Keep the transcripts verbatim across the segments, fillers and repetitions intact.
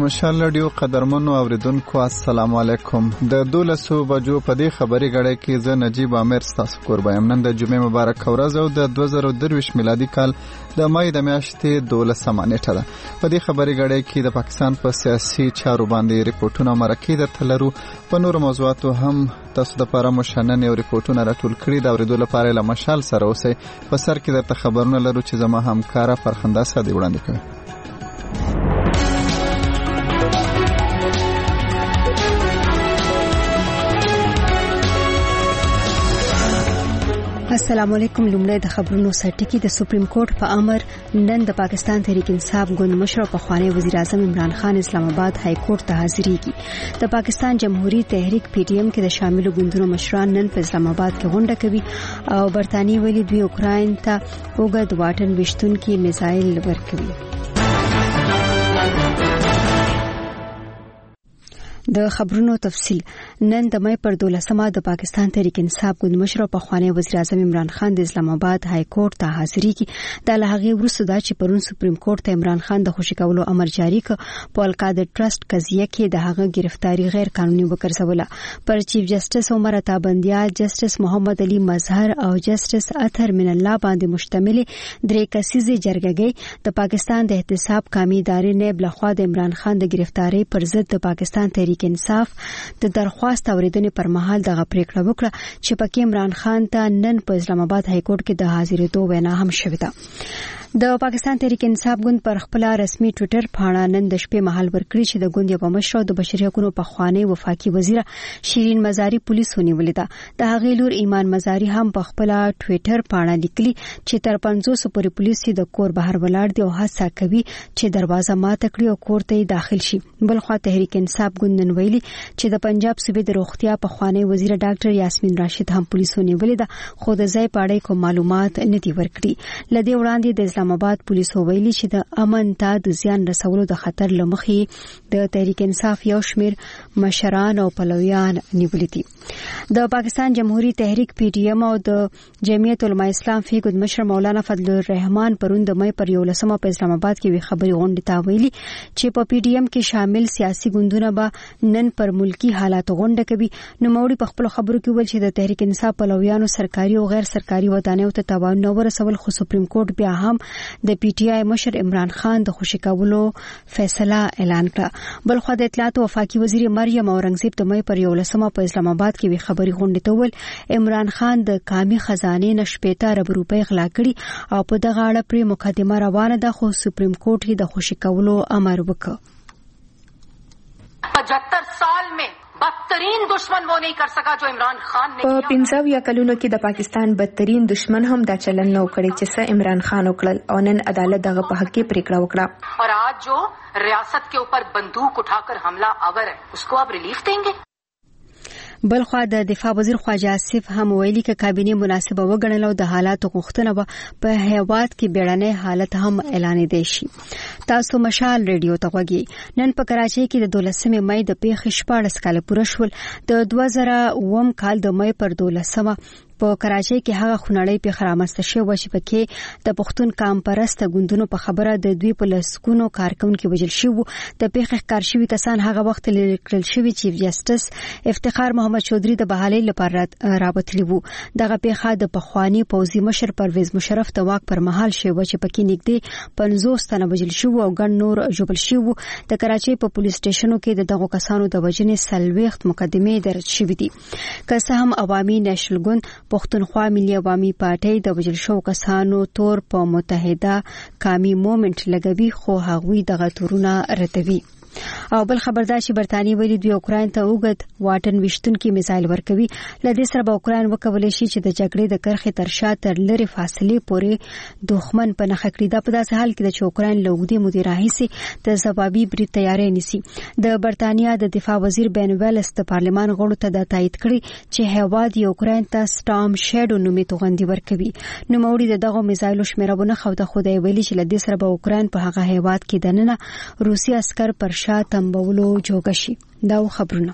مشال رادیو قدرمنو اوریدونکو السلام علیکم. د دولسو بجو په دې خبري غړې کې زه نجیب عامر ستاسو قربایم. نن د جمعې مبارک ورځ او د دوه زره درویشت میلادي کال د مای د میاشتې دولسمه نیټه ده. په دې خبري غړې کې د پاکستان په سیاسي چارو باندې ریپورتونه مرکه درته لرو. په نور موضوعاتو هم تاسو د لپاره مشنن یو ریپورتونه راټول کړي دا اوریدو لپاره له مشال سره اوسئ. په سر کې درته خبرونه لرو چې زما همکاره فرخنده ساده وړاندې کوي. السلام علیکم. لومړی د خبرونو سرټکی. د سپریم کورټ په امر نن د پاکستان تحریک انصاف ګوند مشر او پخوانی وزیر اعظم عمران خان اسلام آباد های کورټ ته حاضرېږي. د پاکستان جمهوریت تحریک پی ټی ایم کې د شامل ګوندونو مشران نن په اسلام آباد کې غونډه کوي او برتانی ویلي دوی اوکراین ته اوږد واټن وشتونکي میزایل ورکوي. د خبرونو تفصیل. نن د مې پر دولسمه د پاکستان تحریک انصاف ګوند مشر او پخوانی وزیر اعظم عمران خان د اسلام آباد های کورټ ته حاضرېږي. د لهغه وروسته دا چې پرون سپریم کورټ ته عمران خان د خوشی کولو امر جاری ک په القادر ټرست قضیه کې د هغه گرفتاری غیر قانوني وګرځوله. پر چیف جسټس عمر عطا بندیال، جسټس محمد علي مظهر او جسټس اطهر من الله باندې مشتمل درې کسیزه جرګه د پاکستان د احتساب قومي ادارې نه بلخوا د عمران خان د گرفتاری پر ضد د پاکستان تحریک انصاف د درخواست اوریدنې پر مهال دغه پریکړه وکړه چې پکې عمران خان ته نن په اسلام آباد های کورټ کې د حاضرېدو وینا هم شوې ده. د پاکستان تحریک انصاف ګوند پر خپل رسمي ټوئیټر پاڼه نن د شپې مهال ورکړي چې د ګوند یو مشر د بشري حقوقو په خوانی وفاقي وزیر شیرین مزاری پولیسو نیولې ده. د هغې لور ایمان مزاری هم په خپل ټوئیټر پاڼه لیکلي چې تر پنځوس پورې پولیس د کور بهر ولاړ دي او هڅه کوي چې دروازه ماته کړي او کور ته داخل شي. بلخوا تحریک انصاف ګوند نن ویلي چې د پنجاب صوبې د روغتیا په خوانی وزیر ډاکټر یاسمین راشد هم پولیسو نیولې ده خو د ځای پاړې کوم معلومات نه دي ورکړي. لدی وړاندې د اسلام آباد پولیسو ویلي چې د امن ته د زیان رسولو د خطر لمخې د تحریک انصاف یو شمیر مشران او پلویان نیولې دي. د پاکستان جمهوریت تحریک پی ټی ایم او د جمعیت علماء اسلام فی ګوند مشر مولانا فضل الرحمن پرون د مې پر یولسمه په اسلام آباد کې وی خبري غونډه تا ویلي چې په پی ټی ایم کې شامل سیاسي ګوندونه به نن پر ملکی حالات غونډه کوي. نو موري په خپل خبرو کې ویل چې د تحریک انصاف پلویانو سرکاري او غیر سرکاري ودانیو ته تاوان نه ورسول خو سپریم کورټ بیا هم د پی ټی آی مشر عمران خان د خوشی کولو فیصله اعلان کړه. بل خو د اطلاعات او وفاقي وزیر مریم اورنګزیب د مې پر یولسمه په اسلام آباد کې وی خبري غونډه ته ویل عمران خان د قومي خزانه نشپېته ارب روپۍ غلا کړي او په دغه اړه پر مقدمه روانه ده خو سپریم کورټ یې د خوشی کولو امر وکړ. पचहत्तर साल में بدترین دشمن وہ نہیں کر سکا جو عمران خان نے په پنځه یا کلونو کې د پاکستان بدترین دشمن هم دا چلن نو کړی چې څه عمران خان وکړل او نن عدالت دغه په حق کې پریکړه وکړه. اور آج جو ریاست کے اوپر بندوق اٹھا کر حملہ آور ہے اس کو آپ ریلیف دیں گے. بلخوا د دفاع وزیر خواجه آصف هم ویلي چې کابینه مناسبه وګڼل او د حالاتو غوښتنه به په هیواد کې بیړنی حالت هم اعلان دی شي. تاسو مشال ریډیو ته غوږی. نن په کراچۍ کې د دولسمې مې د پیښې شپاړس کاله پوره شول. د دوه زره اووم کال د مې پر دولسمه په کراچۍ کې هغه خونړۍ پیښه رامنځته شوه چې پکې د پښتون قام پرسته ګوندونو په خبره د دوی په لسګونو کارکونکو وژل شوي. د پیښې ښکار شوي کسان هغه وخت لري کړل شوي چیف جسټس افتخار محمد چودھری د بحالۍ لپاره رابطلی وو. دغه پیښه د پخوانی پوځي مشر پرویز مشرف د واک پر مهال شوه چې پکې نږدې پنځوس تنه وژل شوي او ګڼ نور ژوبل شوي. د کراچۍ په پولیس سټیشنو کې د دغو کسانو د وژنې څلوېښت مقدمې درج شوې دي. که څه هم عوامي نېشنل ګوند پښتونخوا ملي عوامي پارټۍ د وژل شوو کسانو تور په متحده قومي موومېنټ لګوي خو هغوی دغه تورونه ردوي. او بل خبردار چې برتانی ویلي دوی اوکراین ته اوږد واټن وشتونکي میزایل ورکوي. لدې سره به اوکراین وکولای شي چې د جګړې د کرښې تر شا تر لرې فاصلې پورې دښمن په نښه کړي. دا په داسې حال کې چې اوکراین له اوږدې مودې راهیسې د ځوابي برید تیاری نیسي. د برتانیا د دفاع وزیر بین ویلس د پارلمان غړو ته دا تایید کړي چې هیواد یې اوکراین ته سټارم شیډو نومې توغندي ورکوي. نوموړي د دغو میزایلو شمیره ونه خوده خو دی ویلي چې لدې سره به اوکراین په هغه هیواد کې دننه روسي عسكر پر شا تنبولو جوګه شي. دا خبرونه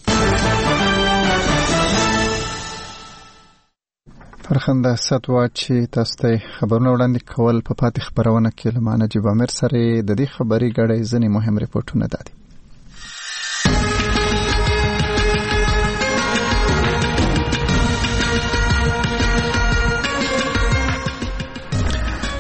فرخنده ستوا چې تاسو ته خبرونه وړاندې کول په پاتې خبرونه کې لمانه جیب امیر سره د دې خبري غړې ځنې مهم ریپورتونه دادي.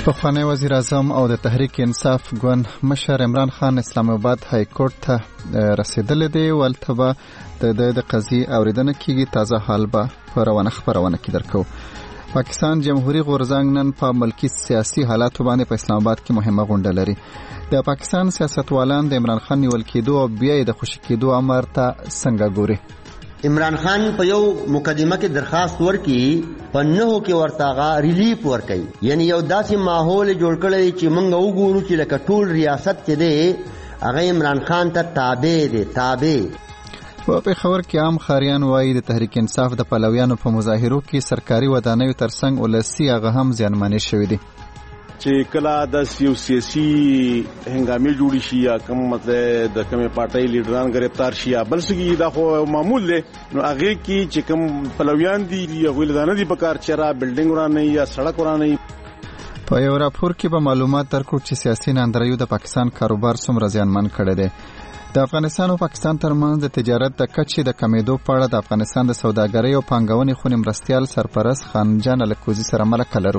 پخوانی وزیر اعظم او د تحریک انصاف ګوند مشر عمران خان اسلام آباد های کورټ ته رسیدلی دی. ولته به د د قضیې اوریدنه کیږي. تازه حال به په روانه خبرونه کې درکو. پاکستان جمهوریت غورځنګ نن په ملکی سیاسي حالاتو باندې په اسلام آباد کې مهمه غونډه لري. د پاکستان سیاستوالان د عمران خان نیول کېدو او بیا د خوشی کېدو امر ته څنګه ګوري؟ عمران خان په یو مقدمه کې درخواست ورکړي په نهو کې ورتاغه ریلیف ورکړي، یعنی یو داسې ماحول جوړ کړی چې موږ وګورو چې لکه ټول ریاست کې دی هغه عمران خان ته تابع دی تابع. په پیښور کې عام خاریان وایي د تحریک انصاف د پلویانو په مظاهرو کې سرکاري ودانیو ترڅنګ ولسی هغه هم زیانمنې شوې دي. چې کله د سیاسي هنګامي جوړی شي یا کوم مطلب د کومه پارټۍ لیډران گرفتار شي یا بل څه دا خو معمول دی، نو هغه کې چې کوم پلویان دي یا غویلدانه دي په کار چیرې بلډینګ ورانه یا سړک ورانه. په یو راپور کې به معلومات درکو چې سیاسي ناندریو د پاکستان کاروبار څومره زیانمن کړی دی. د افغانستان او پاکستان ترمنځ د تجارت د کچې د کمیدو په اړه د افغانستان د سوداګرۍ او پانګونې خونې مرستیال سرپرست خانجان الکوزي سره مرکه لرو.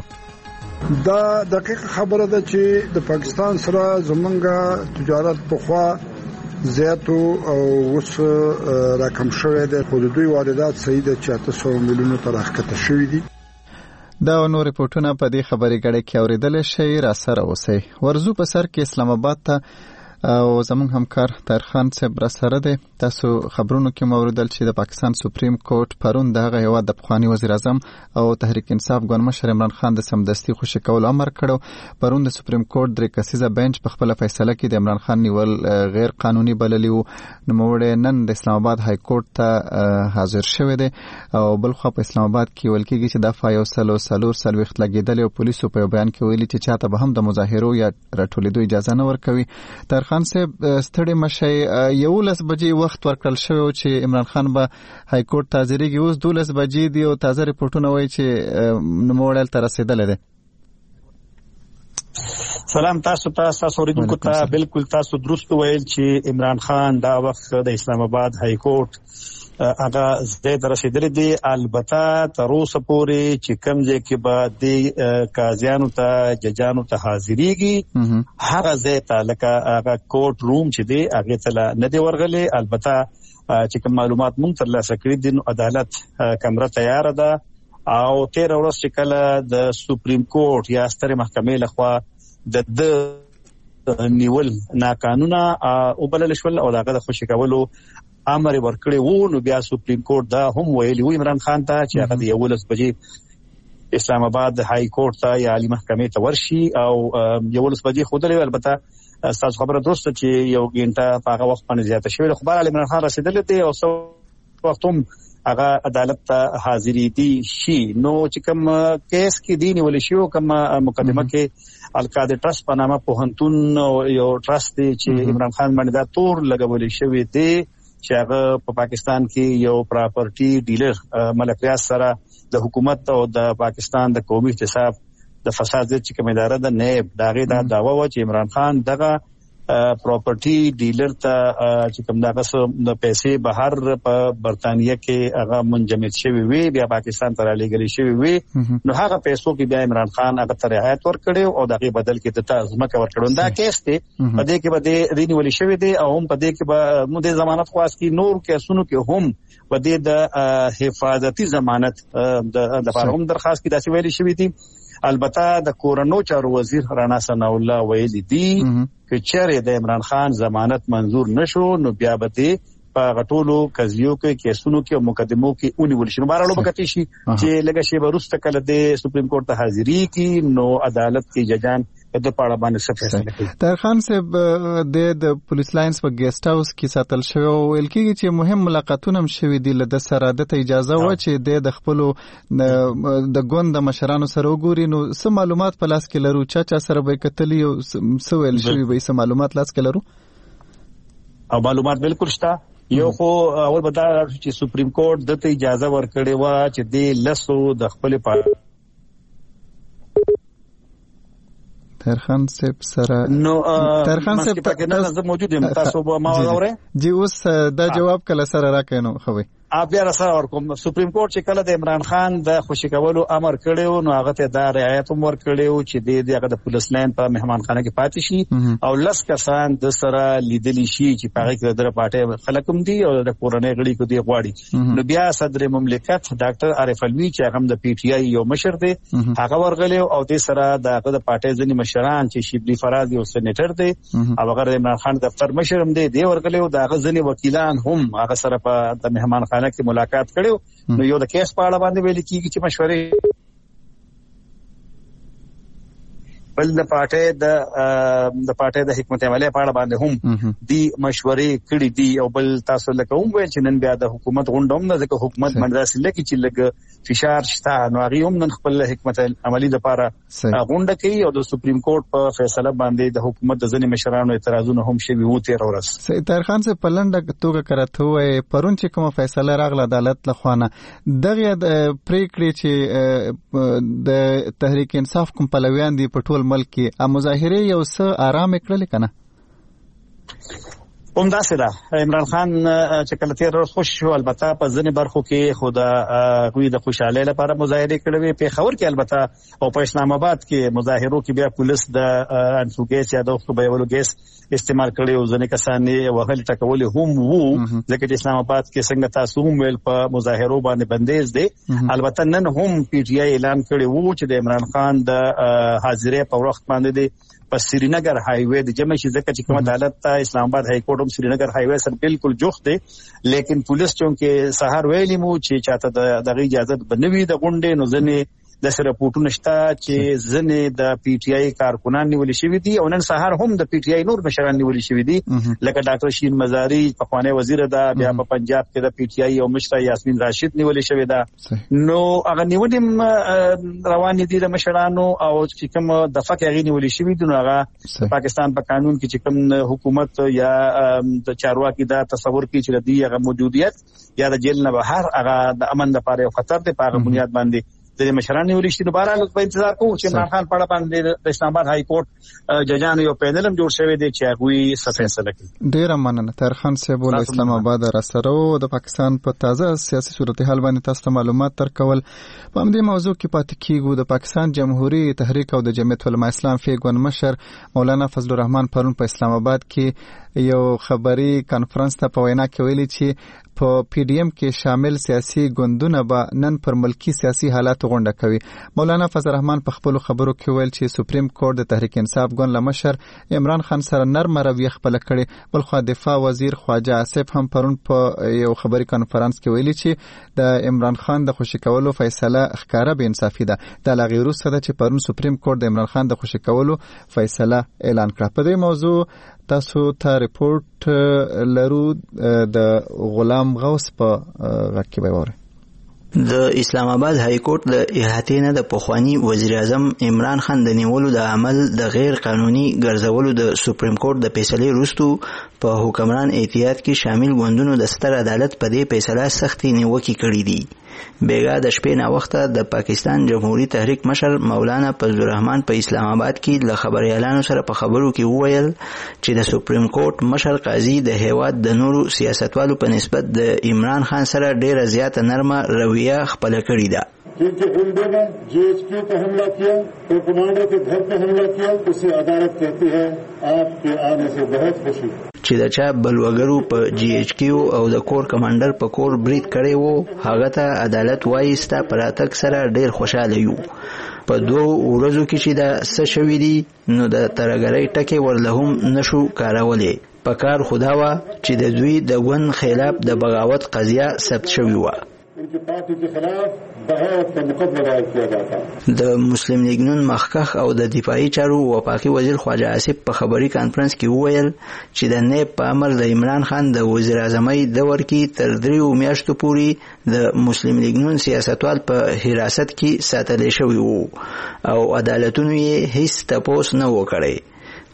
دا دقیق خبره ده چې د پاکستان سره زمونږ تجارت بخوا زیاتو او اوس راکم شوی دی، خو د دوی واردات صحیح ده چې اته سوه میلیونو ته راښکته شوي دي. دا نور ریپورټونه په دې خبرې غړې کې اوریدل شي. را سره اوسئ. ورزو په سر کې اسلام آباد ته او زمونږ همکار طاهر خان صاحب را سره دی. تاسو خبرونو کې موردل چې د پاکستان سپریم کورټ پرون دغه هیواد د پخوانی وزیر اعظم او تحریک انصاف ګوند مشر عمران خان د سمدستي خوشی کول امر کړو. پرون د سپریم کورټ درې کسیزه بنچ په خپل فیصله کې د عمران خان نیول غیر قانوني بللی وو. نوموړی نن د اسلام آباد های کورټ ته حاضر شوی دی او بل خو په اسلام آباد کې ویل کېږي چې د فایو سلو سلور سلويخت لګیدل او پولیسو په بیان کې ویلي چې چاته به هم د مظاهرو یا راټولېدو اجازه نه ورکوي. طاهر خان صاحب ستړي مشي یولس بجې وخت ورکړل شوی چې عمران خان به های کورټ ته حاضرېږي. اوس دولس بجې دي او تازه ریپورټونه وایي چې نوموړی ته رسېدلی دی. سلام تاسو ته تاسو اوریدونکو ته. بالکل تاسو درست ویل چې عمران خان دا وخت د اسلام آباد های کورټ هغه زید رسیدلی دی. البته تر اوسه پورې چې کوم ځای کې به د قاضیانو ته ججانو ته حاضرېږي هغه ځای ته لکه هغه کورټ روم چې دی هغې ته نه دی ورغلی. البته چې کوم معلومات مونږ ترلاسه کړي دي نو عدالت کمره تیاره ده او تېره ورځ چې کله د سپریم کورټ یا سترې محکمې لخوا د ده نیول ناقانونه وبلل شول او د هغه د خوشي کولو امر ورکړی وو، نو بیا سپریم کورټ دا هم ویلي وو عمران خان ته چې هغه د یولس بجې اسلام آباد های کورټ ته یا عالی محکمې ته ورشي او یولس بجې ښودلی. البته ستاسو خبره درسته چې یو ګینټه په هغه وخت باندې زیاته شوې ده، خو بهرحال عمران خان رسېدلی دی او څه وخت هم هغه عدالت ته حاضرېدی شي. نو چې کوم کیس کې دی نیولی شوی کوم مقدمه کې القاعده ټرست په نامه پوهنتون یو ټرست دی چې عمران خان باندې دا تور لګولی شوی دی چې هغه په پاکستان کې یو پراپرټي ډیلر ملک ریاض سره د حکومت او د پاکستان د قومي احتساب د فساد چې کوم اداره د نیب دا غي دا داوا و چې عمران خان دغه پراپرټي ډیلر ته چې کوم دغه د پیسې بهر په برتانیې کې هغه منجمد شوی وي بیا پاکستان ته رالیږل شوی وي. نو هغه پیسو کې بیا عمران خان هغه ته رعایت ورکړي او دغه بدل کې د تازمکه ورکړون. دا کیس دی په دې کې به د رینیول شوی دی او هم په دې کې به مو د ضمانت خواست کی نور کیسونو کې هم په دې د حفاظتي ضمانت د فارغم درخواست کې داسې ویلي شوی دی. البته د کورنو چارو وزیر رانا ثناء الله ویلي دی چې چیرې د عمران خان ضمانت منظور نشو نو بیا به په غټولو قضیو کې کیسونو کې او مقدمو کې ونیول شي. نو بهرحال به کتي شي چې لږه شی به وروسته کله د سپریم کورټ ته حاضري کی نو عدالت کې ججان د پاړه باندې څه فیصله کوي. طاهر خان صاحب د پولیس لاینز په ګیسټ هاوس کې ساتل شوی او ویل کېږي چې مهم ملاقاتونه هم شوي دي. له سره د اجازه و چې د خپل د ګوند مشرانو سره وګوري. نو څه معلومات په لاس کې لرو؟ چا چا سره به کتلی او څه ویل شوي به څه معلومات لاس کې لرو؟ او معلومات بالکل شته. یو خو اول به دا چې سپریم کورټ دته اجازه ورکړې و چې د لسو د خپل پا طاهر خان صاحب سره نو طاهر خان صاحب تاسو موجود یم تاسو به ما اورئ جی اوس دا جواب کله سره راکینو خوي بیا سره ورکوم. سپریم کورټ چې کله د عمران خان د خوشی کولو امر کړو نو هغه ته دا رعایت هم ورکړو چې د دغه د پولیس لاین په مهمانخانه کې پاتې شي او لس کسان د سره لیدلی شي چې په هغه کې د پارټي خلک هم دي او د کورنۍ غړي کو دي غواړي. نو بیا صدر مملکت ډاکټر عارف علوي چې هغه د پی ټی آی یو مشر دی هغه ورغلی او د سره دغه د پارټي ځنی مشران چې شیبلی فراز یو سېنیټر دی او هغه عمران خان دفتر مشر هم دی دی ورغلی او دغه ځنی وکیلان هم هغه سره په د مهمان خانه کې ملاقات کړو. نو یو د کیس په اړه باندې ویل کیږي چې مشورې بل د پارټي د د پارټي د حکمت عملی په اړه باندې هم دی مشورې کړې دي او بل تاسو لکه هم ویل چې نن بیا د حکومت غونډه هم نه ځکه حکومت باندې لکه چې لګ فشار شته نو هغه هم نن خپل حکمت عملی لپاره غونډه کوي او د سپریم کورټ په فیصله باندې د حکومت د ځینې مشرانو اعتراضونه هم شوي وو تیر ورځ. سید طاهر خان سے پلنډه توګه کرته وای پرون چې کومه فیصله راغله عدالت لخوانه دغه پریکړې چې د تحریک انصاف کوم پلویان دي په ټول ملک کې ا مظاهره یو څه آرام کړل کنه هم داسې ده. عمران خان چې کله تیر ورځ خوش شو البته په ځینې برخو کې خو د غوی د خوشحالۍ لپاره مظاهرې کړې په خبر کې البته او په اسلام آباد کې مظاهرو کې بیا پولیس د انفو ګیس یا د خبرولو ګیس استعمال کړي او ځینې کسان یې وهل ټکول هم وو ځکه چې اسلام آباد کې څنګه تاسو هم ویل په مظاهرو باندې بندیز دی. البته نن هم پی ټی آی اعلان کړی وو چې د عمران خان د حاضرې په وخت باندې دی په سرینگر های وے د جمع شي ځکه چې کوم عدالت ته اسلام آباد های کورټ هم سرینگر های وے سره بالکل جوخت دی لیکن پولیس چونکه سهار ویلی مو چې چاته د اجازه بنوي د غونډې نو ځنه د سره پورتونه شته چې ځنه د پی ټی آی کارکونان نیول شوی دي او نن سهار هم د پی ټی آی نور مشران نیول شوی دي لکه ډاکټر شین مزاری په خوانه وزیر ده بیا په پنجاب کې د پی ټی آی او مشر یاسمین راشد نیول شوی ده. نو هغه نیولم روان دي د مشرانو او چې کوم د فقې غي نیول شوی دي نو هغه پاکستان په قانون کې چې کوم حکومت یا د چارواکي دا تصور کوي چې د دې هغه موجودیت یا د جیل نه بهر هغه د امن لپاره یو خطر دی په هغه بنیاد باندې د مشران نیولې شي. دوباره په انتظار کوو چې عمران خان په اړه باندې د اسلام آباد های کورټ ججانو یو پینل هم جوړ شوی دی چې هغه څه فیصله کوي. ډیر مننه طاهر خان صاحب ول اسلام آباد را سره او د پاکستان په تازه سیاسي صورتحال باندې تاسو ته معلومات ترکول. په همدې موضوع کې پاتې کیږو. د پاکستان جمهوریت تحریک او د جمعیت علماء اسلام فیګون مشر مولانا فضل الرحمن پرون په اسلام آباد کې یو خبري کانفرنس ته په وینا کې ویلي چې په پی ډی ایم کې شامل سیاسي ګوندونه به نن پر ملکی سیاسي حالات غونډه کوي. مولانا فضل الرحمن په خپل خبرو کې ویل چې سپریم کورټ د تحریک انصاف ګوند لمشر عمران خان سره نرم رویه خپل کړي. بل خو دفاع وزیر خواجه آصف هم پرون په یو خبري کانفرنس کې ویلي چې د عمران خان د خوشی کولو فیصله ښکارا به انصافي ده. د لغې وروسته ده چې پرون سپریم کورټ د عمران خان د خوشی کولو فیصله اعلان کړه. په دې موضوع تاسو ته ریپورت لرو د غلام غوث په غږ کې به وره. د اسلام آباد های کورټ د احاطې نه د پخوانی وزیر اعظم عمران خان د نیولو د عمل د غیر قانوني ګرځولو د سپریم کورټ د فیصلې وروسته په حکمران احتیاط کې شامل ګوندونو د ستر عدالت په دې فیصله سختي نیوکې کړې دي. بیګا د شپې نه وخته د پاکستان جمهوریت تحریک مشر مولانا فضل الرحمن په اسلام آباد کې له خبريالانو سره په خبرو کې وویل چې د سپریم کورټ مشر قاضي د هیواد د نورو سیاستوالو په نسبت د عمران خان سره ډیره زیاته نرمه رویه خپل کړې ده. जिनके गुंडे ने जी एच क्यू पर हमला किया तो कमांडर के घर पर हमला किया उसे अदालत कहती है आपके आने से बहुत खुशी. چې د چا بلوګرو په جی ایچ کیو او د کور کمانډر په کور برید کړي وو هغه ته عدالت وایي ستا پراتک سره ډیر خوشاله یو. په دوه ورځو کې چې دا څه شوی دی نو د ترګری ټکی ورله هم نشو کارولې. په کار خدا وا چې د دوی د ګوند خلاف د بغاوت قضیه ثبت شوی و. उनकी पार्टी के खिलाफ बगावत का मुकदमा दायर किया गया था. د مسلم لیگ نون مخکخ او د دفاعي چارو وفاقي وزیر خواجه آصف په خبري کانفرنس کې وویل چې د نیب په امر د عمران خان د وزیر اعظمۍ دور کې تر دریو میاشتو پورې د مسلم لیگ نون سیاستوال په حراست کې ساتل شوی وو او عدالتونو یې هیڅ تپوس نه وکړي.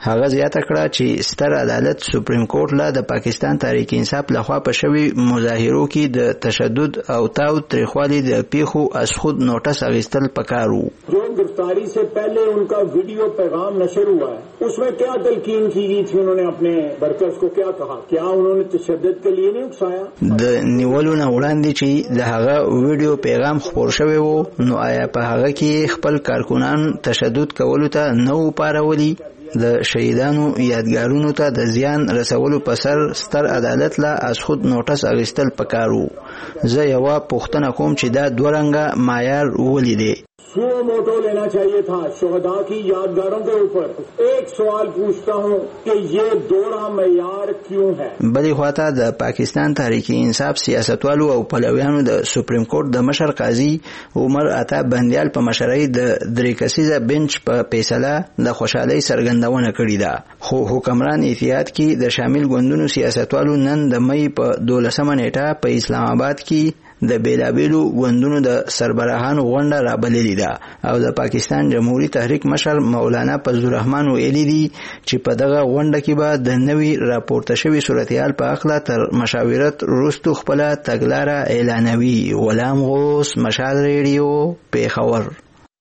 هغه زیاته کړه چې ستر عدالت سپریم کورټ له د پاکستان تحریک انصاف لخوا په شوی مظاهرو کې د تشدد او تاو تریخوالي د پیښو از خود نوټس اخیستل پکار وو. جو गिरफ्तारी से पहले उनका वीडियो पैगाम नशर हुआ है उसमें क्या तलकीन की गई थी, उन्होंने अपने वर्कर्स को क्या कहा, क्या उन्होंने तशद्दुद के लिए नहीं उकसाया. د نیولو نه وړاندې چې د هغه ویډیو پیغام خپور شوی وو نو آیا په هغه کې خپل کارکونان تشدد کولو ته نه و پارولی؟ د شهیدانو یادګارونو ته د زیان رسولو په سر ستر عدالت لا از خود نوټس اخیستل پکارو. زه یوه پوښتنه کوم چې دا دوه رنګه معیار ولې دی؟ سو موٹو لینا چاہیے تھا شہداء کی یادگاروں کے اوپر. ایک سوال پوچھتا ہوں کہ یہ دوہرا معیار کیوں ہے؟ بلې خواته د پاکستان تحریک انصاف سیاستوالو او پلویانو د سپریم کورټ د مشر قاضي عمر عطا بندیال په مشرۍ د درې کسیزه بنچ په فیصله د خوشحالۍ څرګندونه کړې ده. خو حکمران اتحاد کې د شامل ګوندونو سیاستوالو نن د مې په دولسمه نیټه په اسلام آباد کې د بیلابیلو ګوندونو د سربراهانو غونډه رابللې ده او د پاکستان جمهوریت تحریک مشر مولانا فضل الرحمن ویلي دي چې په دغه غونډه کې به د نوي راپورته شوي صورتحال په اړه تر مشاورت وروسته خپله تګلاره اعلانوي. غلام غوث، مشال ریډیو، پیښور.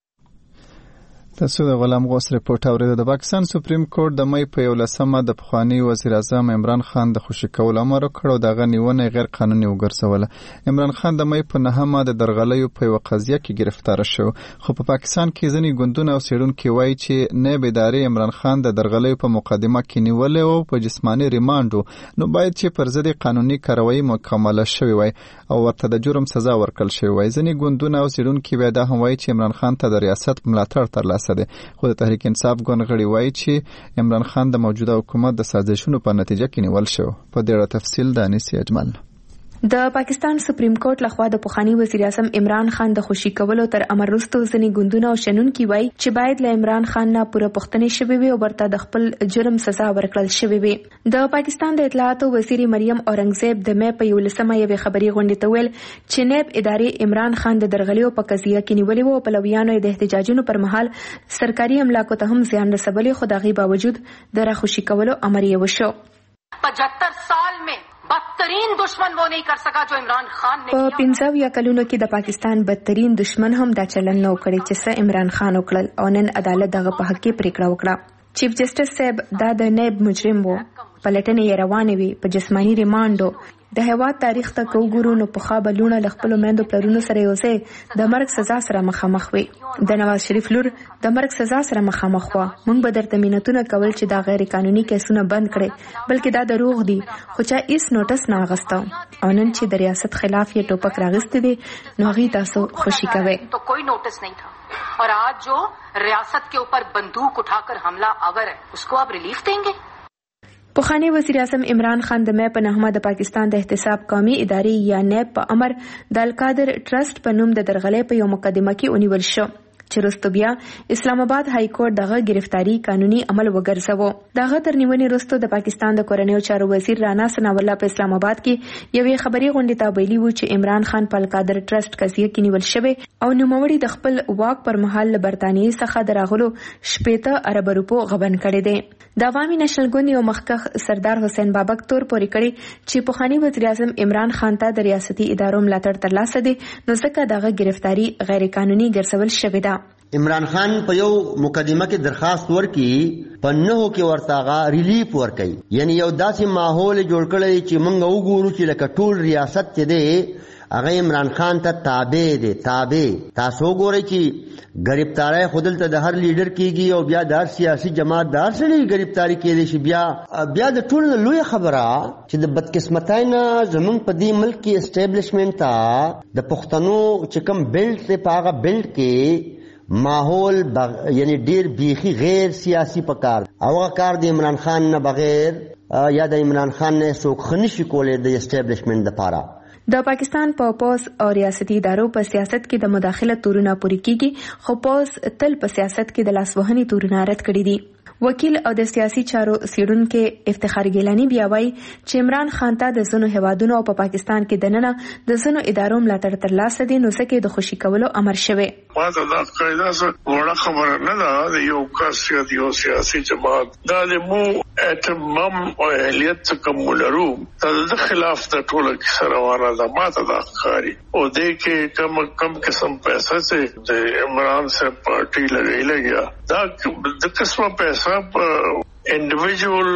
تاسو د غلام غوث رپورټ اوریدل. د پاکستان سپریم کورټ د مې په یولسمه د پخوانی وزیر اعظم عمران خان د خوشي کولو امر وکړ او دغه نیونه غیر قانوني وګرځوله. عمران خان د مې په نهمه د درغلیو په یوه قضیه کې گرفتار شو، خو په پاکستان کې ځینې ګوندونه او څېړونکي وایي چې نیب ادارې عمران خان د درغلیو په مقدمه کې نیولی او په جسماني ریمانډ نو باید چې پر ضد قانوني کاروایی مکمله شوې وای او ورته د جرم سزا ورکړل شوې وای. ځینې ګوندونه او څېړونکي بیا دا هم وایي چې عمران خان ته د ریاست ملاتړ ترلاسه ده. خو د تحریک انصاف ګوند غړي وایي چې عمران خان د موجوده حکومت د سازشونو په نتیجه کې نیول شو. په دې اړه تفصیل د انیس اجمل. د پاکستان سپریم کورټ لخوا د پخوانی وزیر اعظم عمران خان د خوشي کولو تر امر وروسته ځینې ګوندونه او شنونکي وایي چې باید له عمران خان نه پوره پوښتنې شوې وي او ورته د خپل جرم سزا ورکړل شوې وي. د پاکستان د اطلاعاتو وزیر مریم اورنګزیب د مې په یولسمه یوې خبري غونډې ته ویل چې نیب ادارې عمران خان د درغلیو په قضیه کې نیولې وو او پلویانو د احتجاجونو پر مهال سرکاري املاکو ته هم زیان رسولی، خو د هغې باوجود د راخوشي کولو امر یې وشو. पचहत्तर साल में بدترین دشمن وہ نہیں کر سکا جو عمران خان نے. په پنځه یا کلونو کې د پاکستان بدترین دشمن هم دا چلن نو کړی چې څه عمران خان وکړل او نن عدالت دغه په حق کې پریکړه وکړه. چیف جسټس صاحب دا د نیب مجرم وو، پلټنې یې روانې وي په جسماني ریمانډو. د هیواد تاریخ ته کو ګورو نو پخوا بلونه ل خپل میندو پلرونو سره یو ځای د مرګ سزا سره مخامخ وي. د نواز شریف لور د مرګ سزا سره مخامخ وه. موږ به درته مینتونه کول چې دا غیر قانوني کیسونه بند کړي، بلکې دا دروغ دي، خو چا هیڅ نوټس نه اغسته او نن چې د ریاست خلاف یې ټوپک راغسته دي نو هغې تاسو خوشي کوئ. تو کوئی نوٹس نہیں تھا اور آج جو ریاست کے اوپر بندوق اٹھا کر حملہ آور ہے اس کو آپ ریلیف دیں گے. پخوانی وزیر اعظم عمران خان د مې په نهمه د پاکستان د احتساب قومي ادارې یا نیب په امر د القادر ټرست په نوم د درغلۍ په یو مقدمه کې ونیول شو چې وروسته بیا اسلام آباد های کورټ دغه گرفتاری قانوني عمل وګرځاوه. دغه تر نیونې وروسته د پاکستان د کورنیو چارو وزیر رانا ثناء الله په اسلام آباد کې یوې خبري غونډې ته ویلي وو چې عمران خان په القادر ټرست قضیه کې نیول شوی او نوموړي د خپل واک پر مهال له برتانیې څخه د راغلو شپېته ارب روپو غبن کړي دي. د عوامي نشل ګوند یو مخکښ سردار حسین بابک تور پورې کړي چې پخوانی وزیر اعظم عمران خان ته د ریاستي ادارو ملاتړ ترلاسه دي نو ځکه دغه گرفتاری غیر قانوني ګرځول شوې ده. عمران خان په یو مقدمه کې درخواست ورکړي په نهو کې ورتاغه ریلیف ورکړي، یعنی یو داسې ماحول جوړ کړی چې موږ وګورو چې لکه ټول ریاست چې دی هغه عمران خان ته تابع دی. تابع تاسو وګورئ چې گرفتاری خودل ته د هر لیډر کېږي او بیا د هر سیاسي جماعت د هر سړي گرفتاری کېدی شي. بیا بیا د ټول لوی خبره چې د بدقسمتۍ نه زمونږ په دې ملک کې اسټیبلیشمنټ ته د پښتنو چې کوم بیلټ دی په هغه بیلټ کې ماحول بغ... یعنی ډیر بیخي غیر سیاسی پکار او هغه کار د عمران خان نه بغیر یا د عمران خان نه څوک خنشي کولای د اسټیبلیشمنټ لپاره. د پاکستان په پوز او ریاستي ادارو په سیاست کې د مداخله تورونه پوری کیږي، خو پوز تل په سیاست کې د لاسوهنې تورونه رد کړي دي. وکیل او د سیاسي چارو څېړونکي افتخار ګیلاني بیا وایي چې عمران خان ته د ځینو هیوادونو او په پاکستان کې دننه د ځینو ادارو ملاتړ ترلاسه دي، نو ځکه د خوشي کولو امر شوی. ما ته دا قاعده څه وړه خبره نه ده د یو کس یا د یو سیاسي جماعت دا د مو اتمام او اهلیت څخه مولرو د خلاف د ټولو کې روانه ده. ما ته دا ښکاري او د کې کم کم قسم پیسې چې د عمران صاحب پارټي لګي لګیا دا د قسمه پیسې انډیویډوال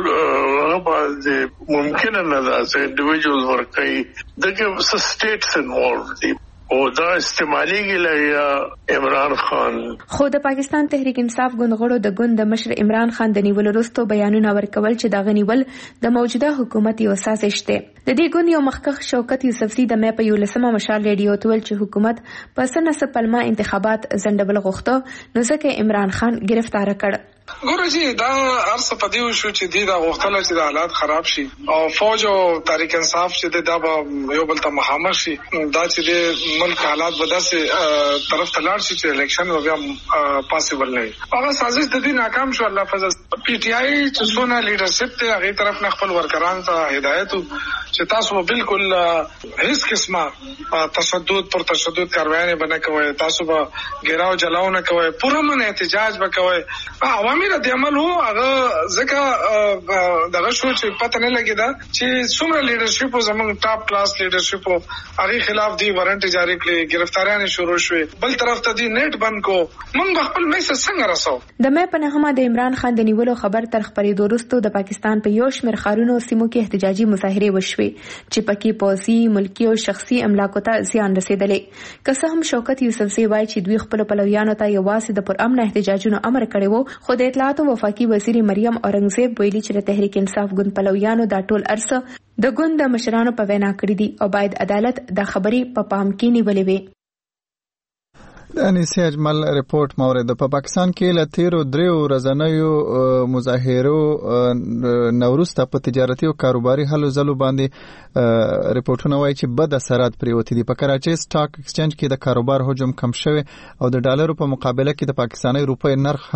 باندې ممکن نه ده چې انډیویډوال ورکړي دغه سټیټس انوالوډ دي او دا استعماليږي لګیا عمران خان. خو د پاکستان تحریک انصاف ګوند د ګوند د مشر عمران خان د نیولو وروسته بیانونه ورکول چې دا غنیول د موجوده حکومت یو سازش دی. د دې ګوند یو مخکښ شوکت یوسفزي د مې په یولسمه مشال ریډیو ته ویل چې حکومت په سنه پلمه انتخابات ځنډول غوښته، نو ځکه عمران خان گرفتار کړ. ګوره جی دا ارسه پدیو شو چې دی دا غوښتل چې د حالات خراب شي او فوج او تحریک انصاف چې دا به یو بل ته مخامخ شي، دا چې د ملک حالات به داسې طرف ته لاړ شي چې الیکشن بیا پاسبل نه وي. هغه سازش د دې ناکام شو. الله فضل پی ټی آی چې څونه لیډرشپ ته هغه طرف نه خپل ورکران ته هدایت چې تاسو بالکل هیڅ قسمه تشدد پر تشدد کاروایي بنه کوي، تاسو به ګراو جلاو نه کوي، پوره من احتجاج وکوي. عوامي د عمل هو هغه ځکه دغه شو چې پته نه لګی دا چې څومره لیډرشپ زموږ ټاپ کلاس لیډرشپ هغه خلاف دی وارنټ جاری کړي، گرفتاریاں شروع شوې، بل طرف ته دی نیټ بند کو. موږ خپل میسج څنګه رسو؟ د مې په نهمه د عمران خان د نیولو خبر تر خبرېدو وروسته د پاکستان په یو شمېر ښارونو سیمو کې احتجاجي مظاهرې وشوې چې پکې پوځي، ملکي او شخصي املاکو ته زیان رسېدلی. که څه هم شوکت یوسفزي وایي چې دوی خپل پلویانو ته یوازې د پرامن احتجاجونو امر کړی وو، خو د اطلاعات او وفاقي وزیر مریم اورنګزیب ویلي چې د تحریک انصاف ګوند پلویانو دا ټول ارسه د ګوند د مشرانو په وینا کړی دي او باید عدالت د خبرې په پام کې نیولې وي. د انیسي اجمل رپورت مورد په پاکستان کې له تیرو دریو ورځنیو مظاهرو نوروسته په تجارتي او کاروباري هلو ځلو باندې رپورټونه وایي چې بد اثرات پریوتي دي. په کراچۍ سټاک ایکسچینج کې د کاروبار حجم کم شوی او د ډالرو په مقابله کې د پاکستاني روپۍ نرخ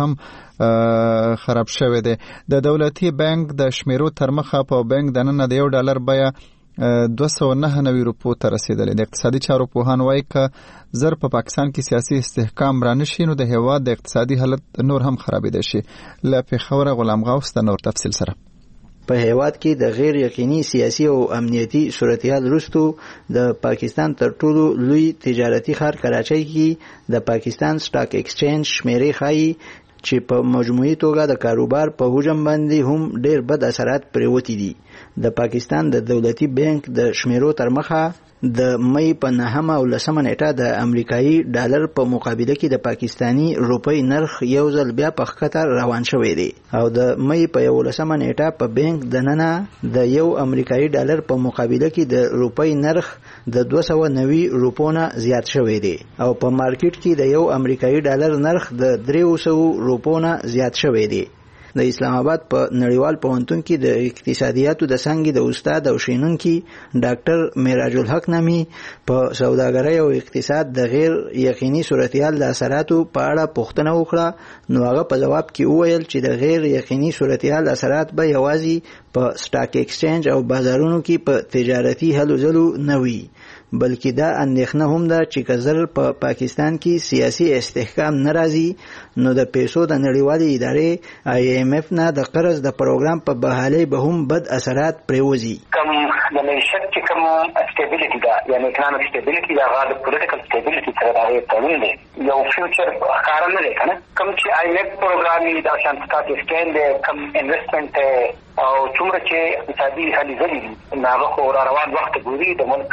هم خراب شوی دی. د دولتي بانک د شمیرو تر مخه په بانک دننه د یو ډالر بیه دوه سوه نهه نوي روپو ته رسیدلې. د اقتصادي چارو پوهان وایي که زر په پاکستان کې سیاسي استحکام رانشي نو د هیواد د اقتصادي حالت نور هم خرابېدای شي. له پېښوره غلام غوث د نور تفصیل سره. په هیواد کې د غیر یقیني سیاسي او امنیتي صورتحال وروسته د پاکستان تر ټولو لوی تجارتي ښار کراچۍ کې د پاکستان سټاک ایکسچینج شمیرې ښایي چې په مجموعي توګه د کاروبار په حجم باندې هم ډېر بد اثرات پریوتي دي. د پاکستان د دولتي بانک د شمیرو تر مخه د مې په نهمه او لسمه نیټه د امریکایي ډالر په مقابله کې د پاکستانی روپۍ نرخ یو ځل بیا په خطر روان شوی دی او د مې په یولسمه نیټه په بانک دننه د یو امریکایي ډالر په مقابله کې د روپۍ نرخ د دوه سوه نوي روپو نه زیات شوی دی او په مارکیټ کې د یو امریکایي ډالر نرخ د درې سوه روپو نه زیات شوی دی. د اسلام آباد په نړیوال پوهنتون کې د اقتصادیاتو د څانګې د استاد او شینونکي ډاکټر معراج الحق نامي په سوداګرۍ او اقتصاد د غیر یقیني صورتحال د اثراتو په اړه پوښتنه وکړه، نو هغه په جواب کې وویل چې د غیر یقیني صورتحال اثرات به یوازې په سټاک ایکسچینج او بازارونو کې په تجارتي هلو ځلو نه وي، بلکې دا اندېښنه هم ده چې که زر په پاکستان کې سیاسي استحکام نه راځي نو د پیسو د نړیوالې ادارې آی ایم ایف نه د قرض د پروګرام په بحالۍ به هم بد اثرات پریوځي. کم د معیشت چې کوم سټیبیلیټي ده یعنی اکنامک سټیبیلیټي ده هغه د پولیټیکل سټیبیلیټي سره راغلی تړون دی، یو فیوچر ښکاره نه دی که نه. کوم چې آی ایم ایف پروګرام یې دا شان سټاک ایکسچینج دی، کوم انویسټمنټ او څومره چې اقتصادي هلې ځلې دي نو هغه خو را روان وخت ګوري، د ملک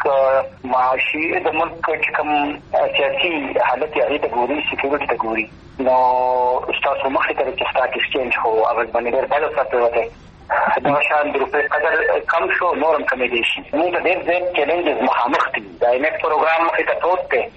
معاشي د ملک چې کوم سیاسي حالت یې هغې ته ګوري، سیکیورټي ته ګوري. نو ستاسو مخې ته چې سټاک ایکسچینج خو هغه باندې ډېر بد اثر پرېوتی، دغه شان د روپۍ قدر کم شو، نور هم کمېدی شي. موږ ته ډېر زیات چیلنجز مخامخ دي. د آی ایم ایف پروګرام مخې ته پروت دی،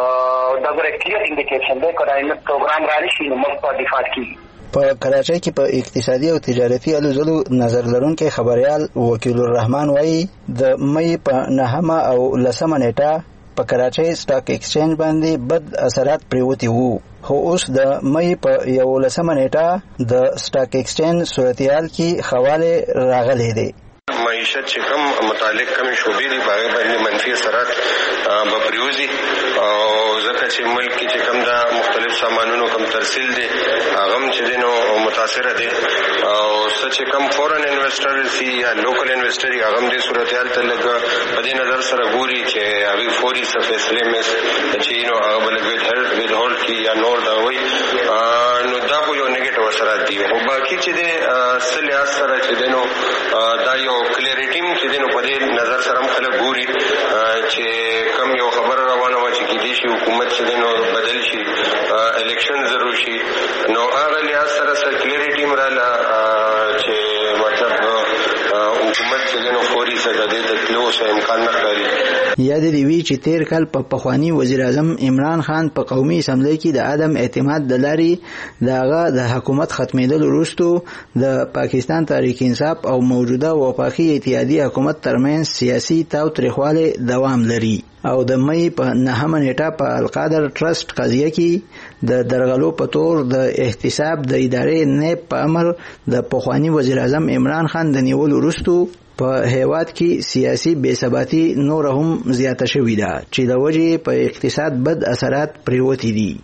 دا ګوره کلیر انډیکیشن دی، که د آی ایم ایف پروګرام را نه شي نو ملک په ډیفالټ کېږي. په کراچۍ کې په اقتصادي او تجارتي هلو ځلو نظر لرونکی خبريال وکیل الرحمن وایي د مې په نهمه او لسمه نیټه په کراچۍ سټاک ایکسچینج باندې بد اثرات پریوتي وو، خو اوس د مې په یولسمه نیټه د سټاک ایکسچینج صورتحال کې حواله راغلي دي. معیشت چې کم متعلق کم شوبې دي باغ باندې منفي اثرات به پریوزي او ځکه چې ملک کې چې کم دا مختلف سامانونو کم ترسیل دي هغه چې دینو متاثر دي او چې کم فورن انویسټر سي یا لوکل انویسټر هغه دې صورتحال ته لګ په دې نظر سره ګوري چې هغه فوري څه فیصله مې چې نو هغه بل ویډ هیلډ ویډ هولډ کی یا نور دا وي نو دا خو یو نیگیټیو اثرات دي او باقي چې د سلیاس سره چې دینو دا یو کلیریټی چې دینو په دې نظر سره هم خلک ګوري چې کم یو خبره روانه و چې کېدې شي حکومت چې دینو بدل شي الیکشن ضرور شي نو هغه لیاس سره سره کلیریټی مراله چې مطلب حکومت چې دینو فوري سره د دې تلو سره امکان نه لري. یاد دی وی چې تیر کال په پخوانی وزیر اعظم عمران خان په قومي اسمبلی کې د عدم اعتماد د لاري دغه د حکومت ختمېدل وروسته د پاکستان تحریک انصاف او موجوده وفاقي اتحادیه حکومت ترمنځ سیاسي تاوتریخواله دوام لري او د مې په نهمه نیټه په القادر ټرست قضیه کې د درغلو په تور د احتساب د ادارې نیب په امر د پخوانی وزیر اعظم عمران خان د نیولو وروسته په هیواد کې سیاسي بې ثباتي نور هم زیاته شوې ده چې د وجې په اقتصاد بد اثرات پریوتي دي.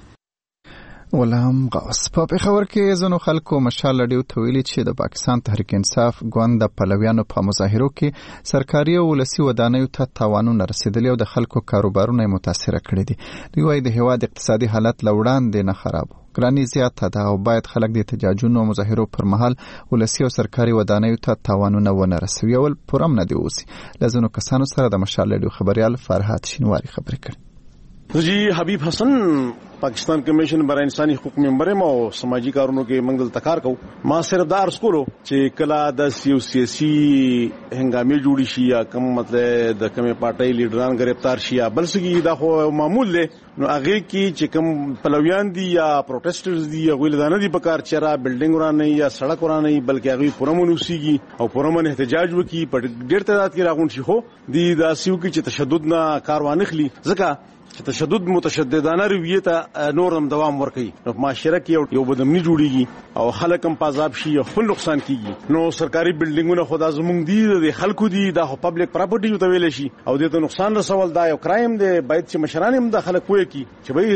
ولهم غوث په پېښور کې ځینو خلکو مشال لډیو ته ویلي چې د پاکستان تحریک انصاف ګوند د پلویانو په مظاهرو کې سرکاري او ولسي ودانیو ته تاوانونه رسیدلي او د خلکو کاروبارونه یې متاثره کړي دي. دوی وایي د هېواد اقتصادي حالت له وړاندې نه خراب ګراني زیاته ده او باید خلک د احتجاجونو او مظاهرو پر مهال ولسي او سرکاري ودانیو ته تاوانونه ونه رسوي او پرم نه دی اوسي. له ځینو کسانو سره د مشال لډیو خبريال فرحات شینواری خبرې کړي. جی حبیب حسن پاکستان کمیشن برای انساني حقوق ممبر ما او سماجی کارونو کې منګل تکار کو ما صرف دار سکولو چې کلا د سیو سیاسي هنګامي جوړی شي یا کوم مطلب د کومه پارټي لیډران گرفتار شي یا بلسګي دا خو معمول له نو هغه کې چې کوم پلویان دي یا پروټیسټرز دي یا غویلدانه دي په کار چیرې بلډینګ ورانه یا سړک ورانه بلکې هغه پرمن وسیږي او پرمن احتجاج وکي په ډېر تعداد کې راغون شي خو دي دا سیو کې چې تشدد نه کاروان خلی ځکه چې تشدد متشددانه رویه ته نورم دوام ورکړي نو معاشره کې یو بدمنی جوړیږي او خلک هم پازاب شي او خپل نقصان کیږي نو سرکاري بلډینګونه خدا زمونږ دي د خلکو دي د پبلک پراپرټي ته ویل شي او د ته نقصان رسول دا یو کرایم دی باید چې مشران هم د خلک وایي کی چې به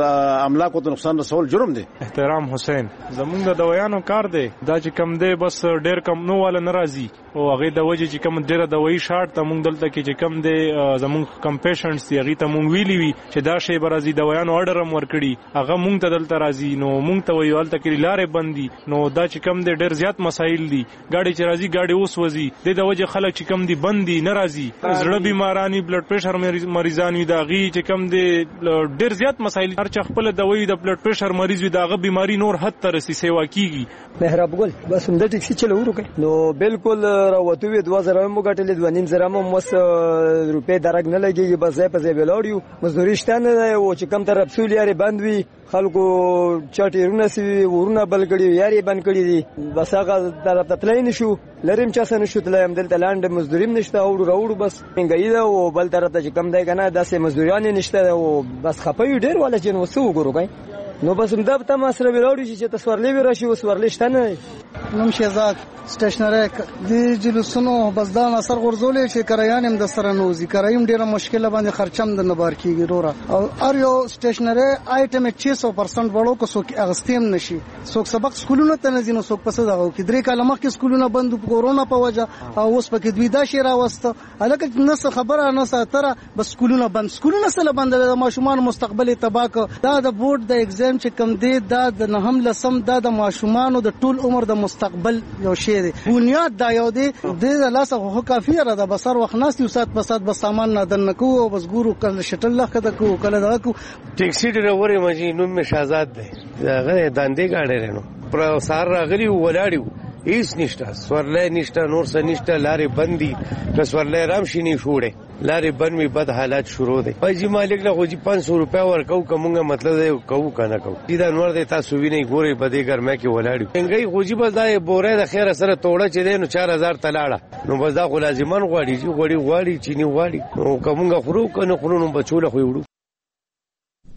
املاک ته نقصان رسول جرم دی. احترام حسین زمونږ د دویانو کار دی دا چې کم دی بس ډیر کم نو والا ناراضي او هغه د وجه چې کم ډیره د وای شارټ ته مونږ دلته کې چې کم دی زمونږ کم پیشنټس دی هغه ته مونږ ویلی وی چې دا شی برازي دویانو اورډر هم ورکړي هغه مونږ ته دلته راځي نو مونږ ته ویل ته کې لارې بندي نو دا چې کم دی ډیر زیات مسایل دي ګاډي چې راځي ګاډي اوس وځي د د وجه خلک چې کم دي بندي ناراضي زړه بیمارانی بلډ پريشر مریضان وي دا غي چې کم دی ډیر زیات مسایل هر چا خپل دوی د بلډ پريشر مریض وي داغه بیماری نور حد ته رسي سیوا کیږي. مهراب ګل بس هم د ټیکسي چلو ورکه نو بالکل راوته وي دوه زره مو ګټلې دوه نیم زره مو مس روپې درګ نه لګيږي بس په ځای بلاړیو مزدوري شته نه او چې کم طرف سول یاري بند وي خلکو چاټیرونه سی ورونه بل کړي یاري بند کړي دي بس هغه طرف ته تلای نشو لریم چا سن شو تلایم دلته لاند مزدوریم نشته او وروړو بس منګی دا او بل طرف ته کم دی کنه داسې مزدوریان نشته او بس خپای ډیر ولا چې نو سو ګورو کای نو بس هم دبته مسره ولاړی چې تصورلې وی راشي وسورلشت نه نوم شهزاد سټیشنری د جلوسونو بس دا اثر غرزولې چې کرایان هم د سره نوزي کرایم ډیره مشکله باندې خرچم د نبار کیږي رورا او ار یو سټیشنری آیټم छह सौ परसेंट وړو کو سو اغستیم نشي څوک سبق سکولونو ته نه ځینو څوک پسې دغه کې درې کاله مخکې سکولونه بند کورونا په وجه او اوس پکې دوی دا شی راوسته الکه نس خبره نه ساتره بس سکولونه بند سکولونه سره بند د ماشومان مستقبل تباک دا د بورډ د ایگزام چې کم دی دا د نهم لسم دا د ماشومان د ټول عمر د مستقبل یو شی دی بنیاد دا یو دی د لاسه خو کافی را ده بسر وخت ناس یو سات په سات بس سامان نه دن کو او بس ګورو کله شټل لخ کده کو کله دا کو ټیکسي ډرایور مجي نوم می شهزاد دی هغه داندې گاډي رنو پر سار راغلی ولاړیو هیڅ نشته سورلې نشته نور څه نشته لارې بندي که سورلې رام شینی شوړې لارې بند می بد حالات شروع دي پېجی مالک له خوځي पाँच सौ روپیا ورکو کومه مطلب دی کو کنه کو دا نور دی تاسو ویني ګوري بده ګرمه کې ولاړ څنګه خوځي بس دا بوره د خیره سره توړه چې دی نو چار هزار تلاړه نو بس دا خو لازمان غواړي چې غوړي غواړي چيني غواړي نو کومه خورو کنه خورو نو بچول خو وړو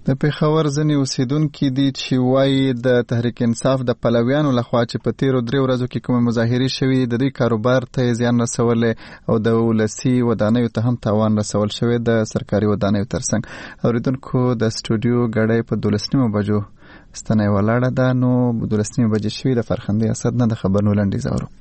د پېښور ځینې اوسیدونکي دي چې وایي د تحریک انصاف د پلویانو لخوا چې په تیرو درې ورځو کې کومې مظاهرې شوي د دوی کاروبار ته یې زیان رسولی او د ولسي ودانیو ته هم تاوان رسول شوی د سرکاري ودانیو ترڅنګ. اورېدونکو د سټوډیو ګړۍ په دولس نیمو بجو ستنه ولاړه ده، نو دولس نیمې بجې شوي د فرخندې اسد نه د خبرونو لنډیز اورو.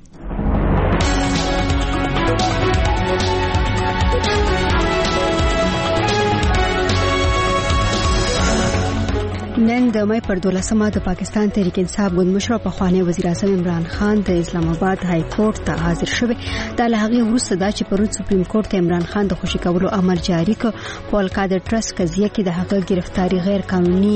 نن د مې پر دولسمه د پاکستان تحریک انصاف ګوند مشر په خوانی وزیر اعظم عمران خان د اسلام آباد های کورټ ته حاضر شوی. د لهغه وروسته دا چې پرون سپریم کورټ ته عمران خان د خوشی کولو امر جاری ک پول کادر ټرست قضیه کې د هغه گرفتاری غیر قانوني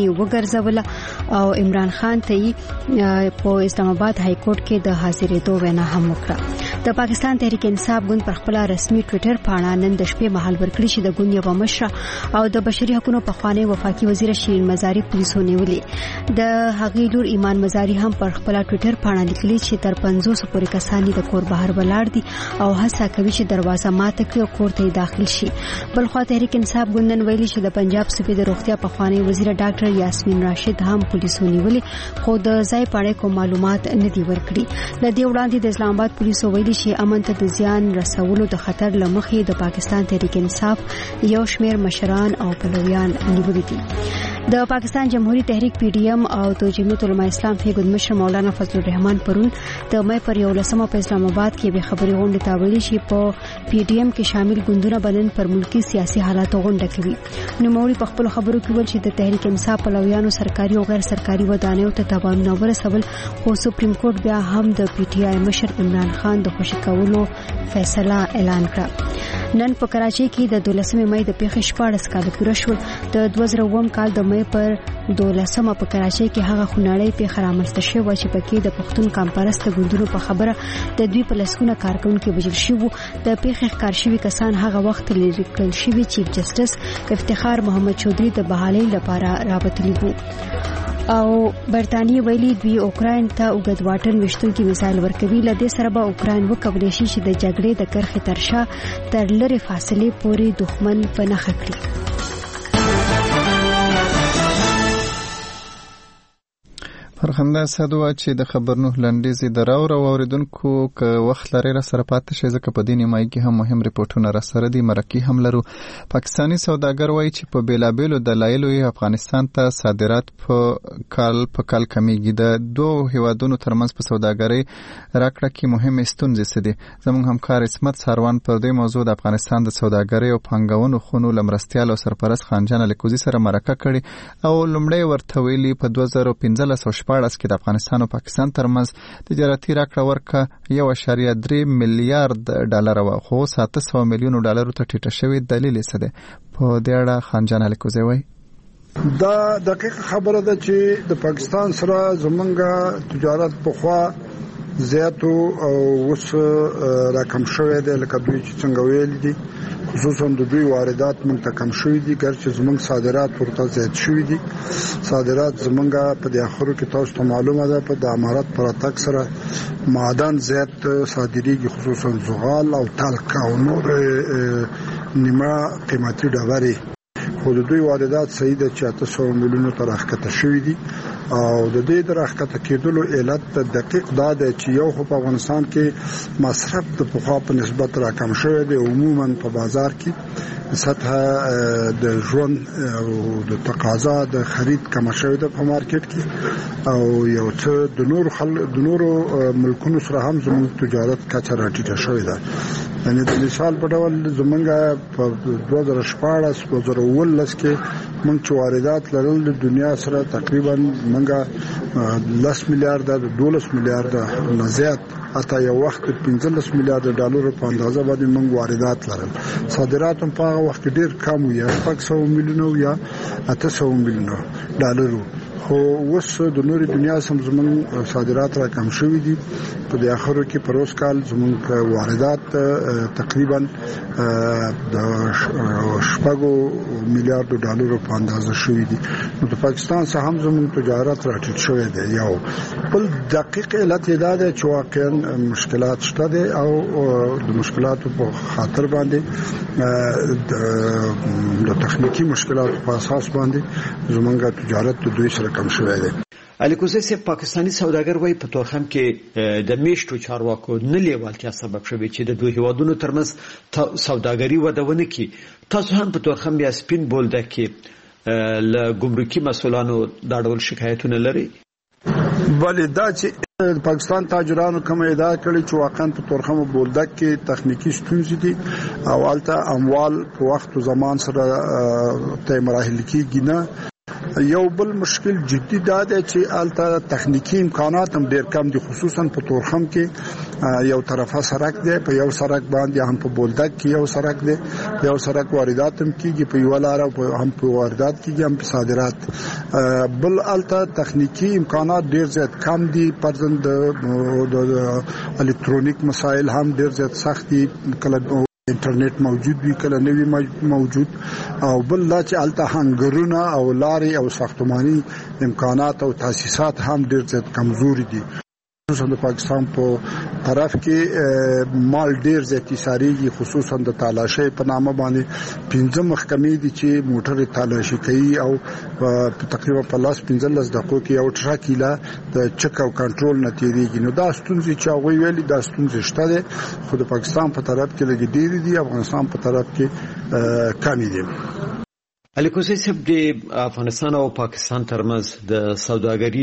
وګرځول او عمران خان ته په اسلام آباد های کورټ کې د حاضرېدو وینا هم وکړه. د پاکستان تحریک انصاف ګوند پر خپل رسمي ټوئیټر باندې نن د شپې مهال ورکړی چې د ګوند یو مشر او د بشري حقوقو په خوانی وفاقي وزیر شیرین مزاری پولیسو نیولې. د هغې لور ایمان مزاری هم پر خپل ټوئیټر باندې لیکلي چې تر پنځوس پورې کسان د کور بهر ولاړ دي او هڅه کوي چې دروازه ماته کړي او کور ته داخل شي. بل خو تحریک انصاف ګوند ویلي چې د پنجاب صوبې د روغتیا په خوانی وزیر ډاکټر یاسمین راشد هم پولیسو نیولې خو د ځای پاړې کو معلومات نه دی ورکړي. د دې وړاندې د اسلام آباد پولیسو ویلي چې امن ته د زیان رسولو د خطر لمخې د پاکستان تحریک انصاف یو شمیر مشران او پلویان نیولي دي. د پاکستان جمهوریت تحریک پی ډی ایم او د جمعیت علماء اسلام فیګون مشر مولانا فضل الرحمن پرون د مې پر یو لسمه په اسلام آباد کې به خبري غونډه تاویل شي په پی ډی ایم کې شامل ګوندونه بلن پر ملکی سیاسي حالات غونډه کوي. نو موري په خپل خبرو کې ول چې د تحریک انصاف پلویانو سرکاري او غیر سرکاري ودانیو ته تاوان نه ورسول خو سپریم کورټ بیا هم د پی ټی آی مشر عمران خان د خوشی کولو فیصله اعلان کړ. نن په کراچۍ کې د دولسمې مې د پیښې شپاړس کال پوره شول. د دوه زره اووم کال د مې پر دولسمه په کراچۍ کې هغه خونړۍ پیښه رامنځته شوه چې پکې د پښتون کمپرست ګوندونو په خبره د دوی په لسګونه کارکونکو وژل شوي. د پیښې ښکار شوي کسان هغه وخت لري کړل شوي چیف جسټس افتخار محمد چودھری د بحالۍ لپاره رابطلی وو او برتانیې ویلي دوی اوکراین ته اوږد واټن وشتونکي میسایل ورکوي. له دې سره به اوکراین وکولی شي چې د جګړې د کرښې تر شا تر لرې فاصلې پورې دښمن په نښه کړي. فرخنده اسد وا چې د خبرونو لنډیزي دراوره اوریدونکو ک وخت لري را سره پاتې شي ځکه په دیني مای کې هم مهم ریپورتونه را سره دي. مرکه هم لرو. پاکستانی سوداګر وایي چې په بیلابېلو دلایلو یې افغانستان ته صادرات په کال په کال کمیږي. د دوه هیوادونو ترمنځ په سوداګرۍ راکړه کې مهمه ستونزې څه دي؟ زموږ همکار اسمت ساروان پر دې موضوع د افغانستان د سوداګرۍ او پانګونو خونو لمرستیال او سرپرست خانجان الکوزي سره مرکه کړي او لومړی ورته ویلي په دوه زره پنځلس پاړس کې د افغانستان او پاکستان ترمنځ تجارتي راکړه ورکړه یو اعشاریه درې میلیارډ ډالر و خو سات سوه میلیونو ډالرو ته ټیټه شوې. دلیل څه دی؟ په دې اړه خانجان الکوزي وایي دا دقیق خبره ده چې د پاکستان سره زمونږ تجارت په خوا زیاتو او اوس راکم شوی دی لکه دوی چې څنګه ویل دي خصوصا د دوی واردات موږ ته کم شوي دي ګرچې زموږ صادرات ورته زیات شوي دي. صادرات زموږ په دې اخرو کې تاسو ته معلومه ده په د امارات پر اتاک سره معدن زیات صادریږي خصوصا زغال او تلک او نور نیمه قیمتي ډبرې خو د دوی واردات صحیح ده چې اته سوه میلیونو ته راښکته شوي دي او د دې د راښکته کېدلو علت دقیق دا دی چې یو خو په افغانستان کې مصرف د پخوا په نسبت راکم شوی دی. عموما په بازار کې سطح د ژوند او د تقاضا د خرید کم شوی ده په مارکیټ کې او یو څه د نور خل د نورو ملکونو سره هم زموږ تجارت کچه راټیټه شوې ده. یعنی د مثال په ډول زمونږ په دوه زره شپاړس دوه زره اوولس کې موږ چې واردات لرل د دنیا سره تقریبا موږ لس میلیارډ دولس میلیارډ نه زیات اته یو وخت پنځلس میلیارډ ډالر په اندازه باندې موږ واردات لرل. صادرات هم په هغه وخت ډیر کم وو یا شپږ سوه میلیونه یا اته سوه میلیونه ډالر. خو اوس د نوري دنیا سم زمون صادرات را کم شوي دي. په د اخرو کې پر اوس کال زمون واردات تقریبا د شپږو میلیارډ ډالرو په اندازه شوي دي. نو د پاکستان څخه هم زمون تجارت راټیټ شوی دی. یو بل دقیق علت دا ده چې واقعا مشکلات شته دي او د مشکلاتو په خاطر باندې د تخنیکی مشکلاتو په اساس باندې زمونږ تجارت د دوی سره کم شوی دی. علي کوزی صاحب پاکستانی سوداګر وایي په تورخم کې د میشتو چارواکو نه لیوالتیا سبب شوی چې د دوه هیوادونو ترمنځ سوداګري وده ونه کړي. تاسو هم په تورخم یا سپین بولده کې له ګمرکي مسولانو دا ډول شکایتونه لري؟ بله دا چې پاکستان تاجرانو کوم ادعا کړي چې واقعا په تورخم بولدک کې تخنیکی ستونزې دي او البته اموال په وخت او زمان سره ته مراحل کېږي نه. یو بل مشکل جدي دا دی چې البته تخنیکی امکانات هم ډیر کم دي، خصوصا په تورخم کې یو طرفه سړک دی، په یو سړک باندې هم په بولدک کې یو سړک دی، یو سړک واردات هم کیږي په یو لار هم په واردات کیږي هم په صادرات. بل البته تخنیکی امکانات ډیر زیات کم دي، پرځند د الکترونیک مسایل هم ډیر زیات سخت دي، کله انټرنیټ موجود وي کله نوی موجود، او بل لا چې الته هنګرونه او لارې او ساختماني امکانات او تاسیسات هم ډیر زیات کمزوري دي. خصوصا د پاکستان په طرف کې مال ډیر زیات ساریږي، خصوصا د تالاشۍ په نامه باندې پنځه محکمې دي چې موټر تالاشي کوي او تقریبا په لاس پنځلس دقیقو کې یو ټرک د چک او کنټرول نه تیریږي. نو دا ستونزې چې هغوی ویلي دا ستونزې شته دي، خو د پاکستان په طرف کې لږ ډېرې دي، افغانستان په طرف کې کمې دي. علي کوزی صاحب د افغانستان او پاکستان ترمنځ د سوداګري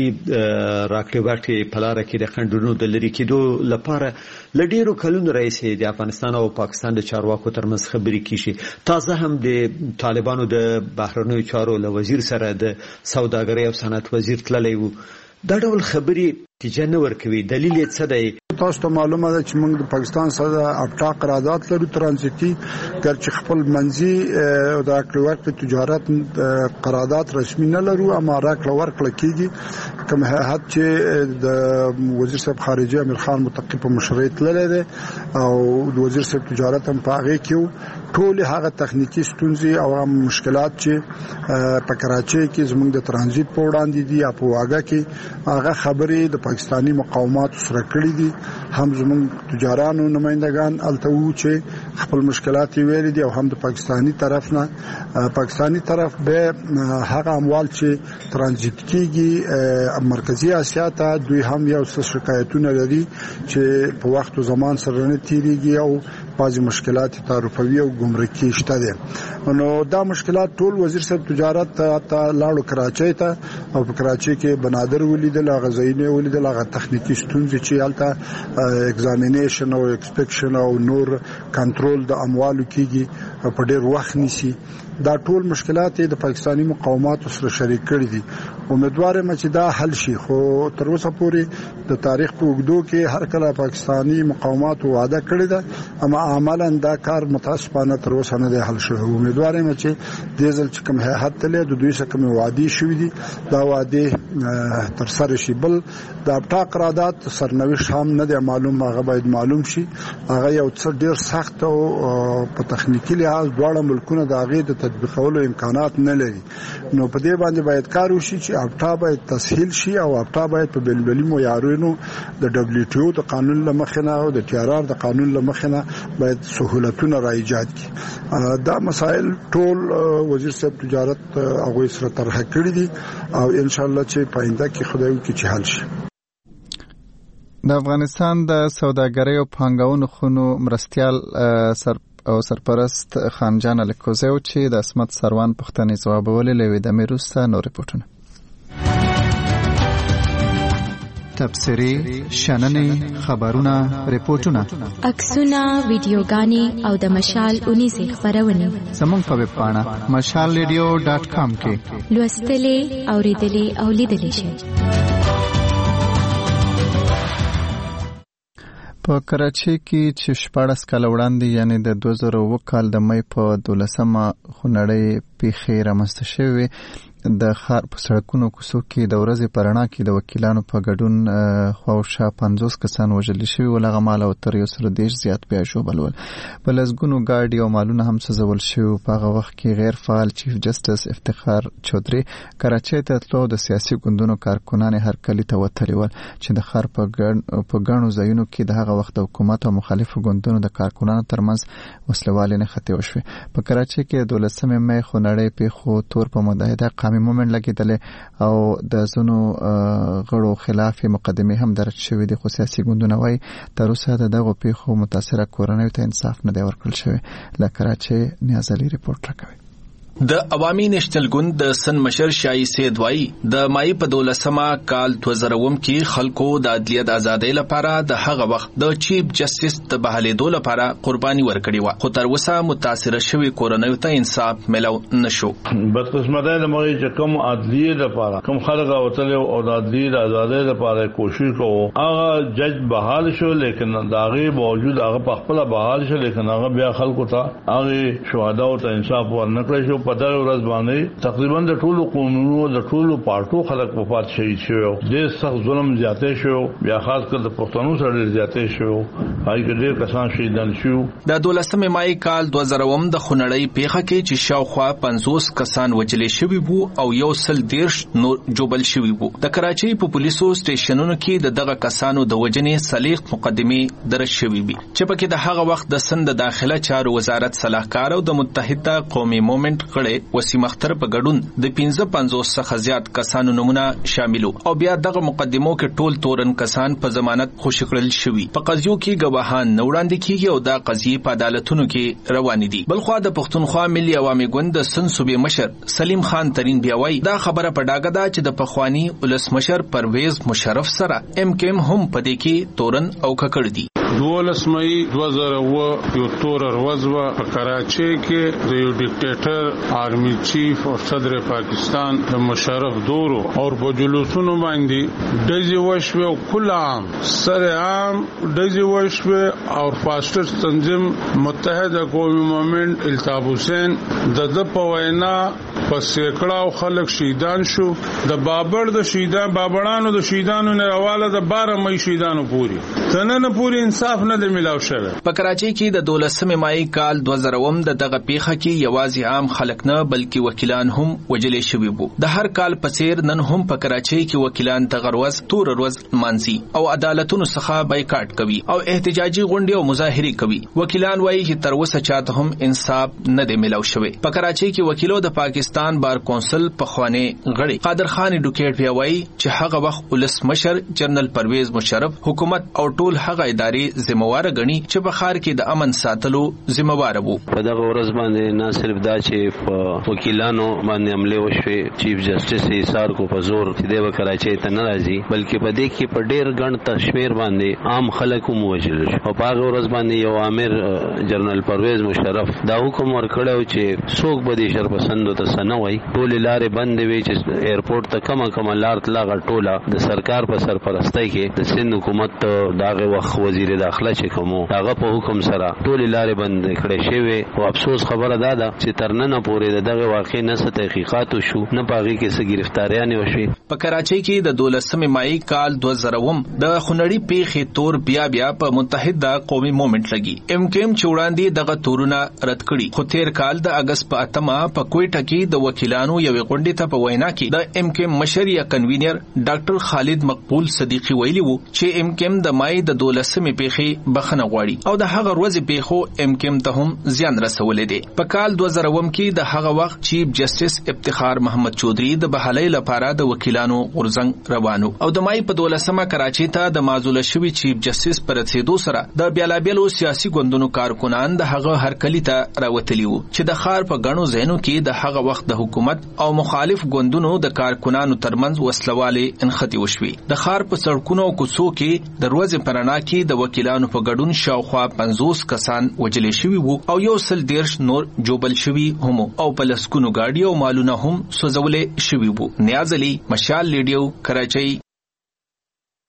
راکړې ورکړې په لاره کې د خنډونو د لرې کېدو لپاره له ډېرو کلونو راهیسې د افغانستان او پاکستان د چارواکو ترمنځ خبرې کیږي. تازه هم د طالبانو د بهرنیو چارو له وزیر سره د سوداګرۍ او صنعت وزیر تللی و. دا ډول خبرې نتیجه نه ورکوي، دلیل یې څه دی؟ تاسو ته معلومه ده چې موږ د پاکستان سره ابټا قرارداد لرو ترانزیتي، ګرچې خپل منځي د راکړې ورکړې تجارت قرارداد رسمي نه لرو، اما راکړه ورکړه کیږي. کوم هیئت چې د وزیر صاحب خارجه امیر خان متقی په مشرۍ تللی دی او د وزیر صاحب تجارت هم په هغې کې ټول هغه تخنیکی ستونزې او هم مشکلات چې په کراچۍ کې زموږ د ترانزیت په وړاندې دي یا په واګه کې هغه خبرې د پاکستانی مقاومات سره کړې دي. هم زموږ تجارانو نمائندگان الته وو چې خپل مشکلات ویلي دي او هم د پاکستانی طرف نه پاکستانی طرف به هغه اموال چې ترانزیت کیږي مرکزی اسیا ته دوی هم یو څه شکایتونه لري چې په وخت او زمان سره نه تیریږي او بعضی مشکلات تعرفوي او ګمرکي شته دي. نو دا مشکلات ټول وزیر صاحب تجارت ته لاړو کراچۍ ته او په کراچۍ کې بنادر ولیدل، غزاینه ولیدل، هغه تخنیکی ستونزې چې البته ایگزامینیشن او ایکسپیکشن او نور کنټرول د اموالو کیږي په ډیر وخت نیسي. دا ټول مشکلات د پاکستانی مقاومت سره شریک کړي دي. امیدوار یم چې دا حل شي، خو تر اوسه پورې د تاریخ په اوږدو کې هر کله پاکستانی مقاومت وعده کړې ده، اما عملاً دا کار متاسفانه تر اوسه نه دی حل شوی. امیدوار یم چې د ځل چې کوم هیئت تللی د دوی سره کوم وعدې شوي دي دا وعدې تر سره شي. بل د ابټا قرارداد سرنوشت هم نه دی معلوم، هغه باید معلوم شي. هغه یو څه ډیر سخت او په تخنیکی لحاظ دواړه ملکونه د هغې د تطبیقولو امکانات نه لري. نو په دې باندې باید کار وشي چې ابټا باید تسهیل شي او ابټا باید په بین‌المللي معیارونو د دبليو ټي او د قانون له مخې نه او د ټي آر آر د قانون له مخې نه باید سہولتونه را ایجاد کړي. دا مسائل ټول وزیر صاحب تجارت هغوی سره طرح کړي دي او ان شاء الله چې پاینده کې خدای وکړي چې حل شي. د افغانستان د سوداګرۍ او پانګونو خونو مرستیال سر او سرپرست خانجان الکوزی چې د اسمت سروان پښتنې ځوابولې لوي د میروسته نور ریپورتونه تبصرې شننې خبرونه ریپورتونه عکسونه ویډیوګانې او د مشال اونیزه خبرونه زموږ په ویب پاڼه مشال ریډیو ډاټ کام کې لوستلې اوریدلې او لیدلې شئ. په کراچۍ کې چې شپاړس کاله وړاندې یعنی د دوه زره اووه کال د مې په دولسمه خونړۍ پیښې رامنځته شوې. د ښار په سړکونو کوڅو کې د ورځې په رڼا کې د وکیلانو په ګډون خواوشا پنځوس کسان وژل شوي ول، هغه مال او تر یو سل دېرش زیات بیا ژوبل ول. په لسګونو ګاډي او مالونه هم سوځول شوي. په هغه وخت کې غیر فعال چیف جسټس افتخار چودري کراچۍ ته تلو د سیاسي ګوندونو کارکونان هرکلي ته وتلي ول چې د ښار په ګڼو ځایونو کې د هغه وخت د حکومت او مخالفو ګوندونو د کارکونانو ترمنځ وسلوالې نښتې وشوې. په کراچۍ کې دولسمې مې خونړۍ پیښو تور په متحده قومي مومنټ لګیدلې او د زونو غړو خلاف مقدمه هم درج شوې دي، خو سیاسي ګوندونه وايي تر اوسه دغه پیښو متاثره کورنۍ ته انصاف نه دی ورکړل شوی. له کراچۍ نیاز علي رپورټ راکوي. د عوامي نېشنل ګوند د سن مشر شاهي سید وایي د مای په دولسمه کال دوه زره اووه کې خلکو د عدلیه د ازادۍ لپاره د هغه وخت د چیف جسټس د بحالېدو لپاره قرباني ورکړې وه، خو تر اوسه متاثره شوي کورنیو ته انصاف ملو نشو. بدقسمتۍ د مغې چې کوم عدلیه لپاره کوم خلک راوتلي او د عدلیه د ازادۍ لپاره کوشش کوو، هغه جج بحال شو، لیکن د هغې باوجود هغه په خپله بحال شو، لیکن هغه بیا خلکو ته هغې شهداو ته انصاف ورنکړی شو. په دغه ورځ باندې تقریبا د ټولو قومونو د ټولو پارټو خلک وفات شهید شوي، ډېر سخت ظلم زیاتې شو، بیا خاص کر د پښتنو سره ډېر زیاتې شو، هغې کې ډېر کسان شهیدان شو. د دولسمې مای کال دوه زره اووه د خونړۍ پیښه کې چې شاوخوا پنځوس کسان وژل شوي وو او یو سل دېرش نور جوبل شوي وو. د کراچۍ په پولیسو سټیشنونو کې د دغه کسانو د وژنې صلیق مقدمې درج شوي وي چې پکې د هغه وخت د سند داخله چارو وزارت صلاحکار او د متحده قومي مومنټ وسیم اختر په ګډون د پنځه پنځوس څخه زیات کسانو نمونه شاملو او بیا دغه مقدمو کې ټول تورن کسان په ضمانت خوشی کړل شوي. په قضیو کې گواهان نه وړاندې کیږي او دا قضیې په عدالتونو کې روان دي. بلخوا د پښتونخوا ملي عوامي ګوند د سن صوبې مشر سلیم خان ترین بیا وایي دا خبره په ډاګه ده چې د پخوانی ولسمشر پرویز مشرف سره ام کیم هم په دې کې تورن او ککړ دي. دولس مئی دوه زره اووه یو تور ورځ وه په کراچۍ کې د یو ډیکټیټر آرمی چیف او صدر پاکستان د مشرف دورو او په جلوسونو باندې ډزې وشوې او کل عام سر عام ډزې وشوې او فاسټر تنظیم متحده قومي مومنټ التاف حسین د د په وینا په سیکړاو خلک شهیدان شو. د بابر د شهیدان بابړانو د شهیدانو نه حواله د بارہ مئی شهیدانو پوری تنه پوری انصاف نه دی ملاو شوی. په کراچۍ کې د دولسمې مای کال دوه زره اووه د دغه پیښه کې یوازې عام خلک نه بلکې وکیلان هم وژل شوي وو. د هر کال په څیر نن هم په کراچۍ کې وکیلان دغه ورځ تور ورځ مانځي او عدالتونو څخه بایکاټ کوي او احتجاجي غونډې او مظاهرې کوي. وکیلان وایي چې تر اوسه چاته هم انصاف نه دی ملاو شوی. په کراچۍ کې وکیلو د پاکستان بار کونسل پخوانی غړي قادر خان ډوکیټ بیا وایي چې هغه وخت ولسمشر جنرال پرویز مشرف حکومت او ټول هغه ادارې ذمہوار غني چې په ښار کې د امن ساتلو ذمہوار وو. په دغه ورځ باندې نه صرف دا چې وکیلانو باندې حمله وشوه، چیف جسټس یې سار کو په زور چې د کراچۍ ته نه راځي، بلکې په دې کې په ډېر ګڼ تشویر باندې عام خلک هم وژل شو. او په هغه ورځ باندې یو امیر جنرال پرویز مشرف دا حکم ورکړی چې څوک به دې شرپسندو ته څه نه وایي، ټولې لارې بندې وي چې ایرپورټ ته کمه کمه لار تلاغه ټوله د سرکار په سرپرستۍ کې د سند حکومت دغه وخت وزیر داخله چې کومو هغه په حکم سره ټولې لارې بندې کړې شوې. او افسوس خبره دا ده چې تر ننه پورې دغه واقع نه څه تحقیقات وشو، نه په هغې کې څه ګرفتاریانې وشوې. په کراچۍ کې د دولسمې مای کال دوه زره اووه د خونړۍ پیښې تور بیا بیا په متحده قومي مومنټ لګي. ام کیم چې وړاندې دغه تورونه رد کړي، خو تیر کال د اګست په اتمه په کویټه کې د وکیلانو یوې غونډې ته په وینا کې د ام کیم مشر یا کنوینر ډاکټر خالد مقبول صدیقي ویلي وو چې ام کیم د مای د دولسمې پیښې بخنه غواړي او د هغه ورځې پیښو ام کیم ته هم زیان رسولې دي. په کال دوه زره اووه کې د هغه وخت چیف جسټس افتخار محمد چودري د بحالۍ لپاره د وکیلانو غورځنګ روانو او د مای په دولسمه کراچۍ ته د معزول شوي چیف جسټس پر رسیدو سره د بیلابیلو سیاسي ګوندونو کارکونان د هغه هرکلي ته راوتلي وو چې د ښار په ګڼو ځایونو کې د هغه وخت د حکومت او مخالف ګوندونو د کارکونانو ترمنځ وسلوالې انختی وشوي. د ښار په سړکونو او کوڅو کې د ورځې په رڼا کې د وکیلانو په ګډون شاوخوا پنځوس کسان وژل شوي وو او یو سل دېرش نور جوبل شوي هم او په لسګونو ګاډي او مالونه هم سوځولې شوي وو. نیاز علي، مشال ریډیو، کراچۍ.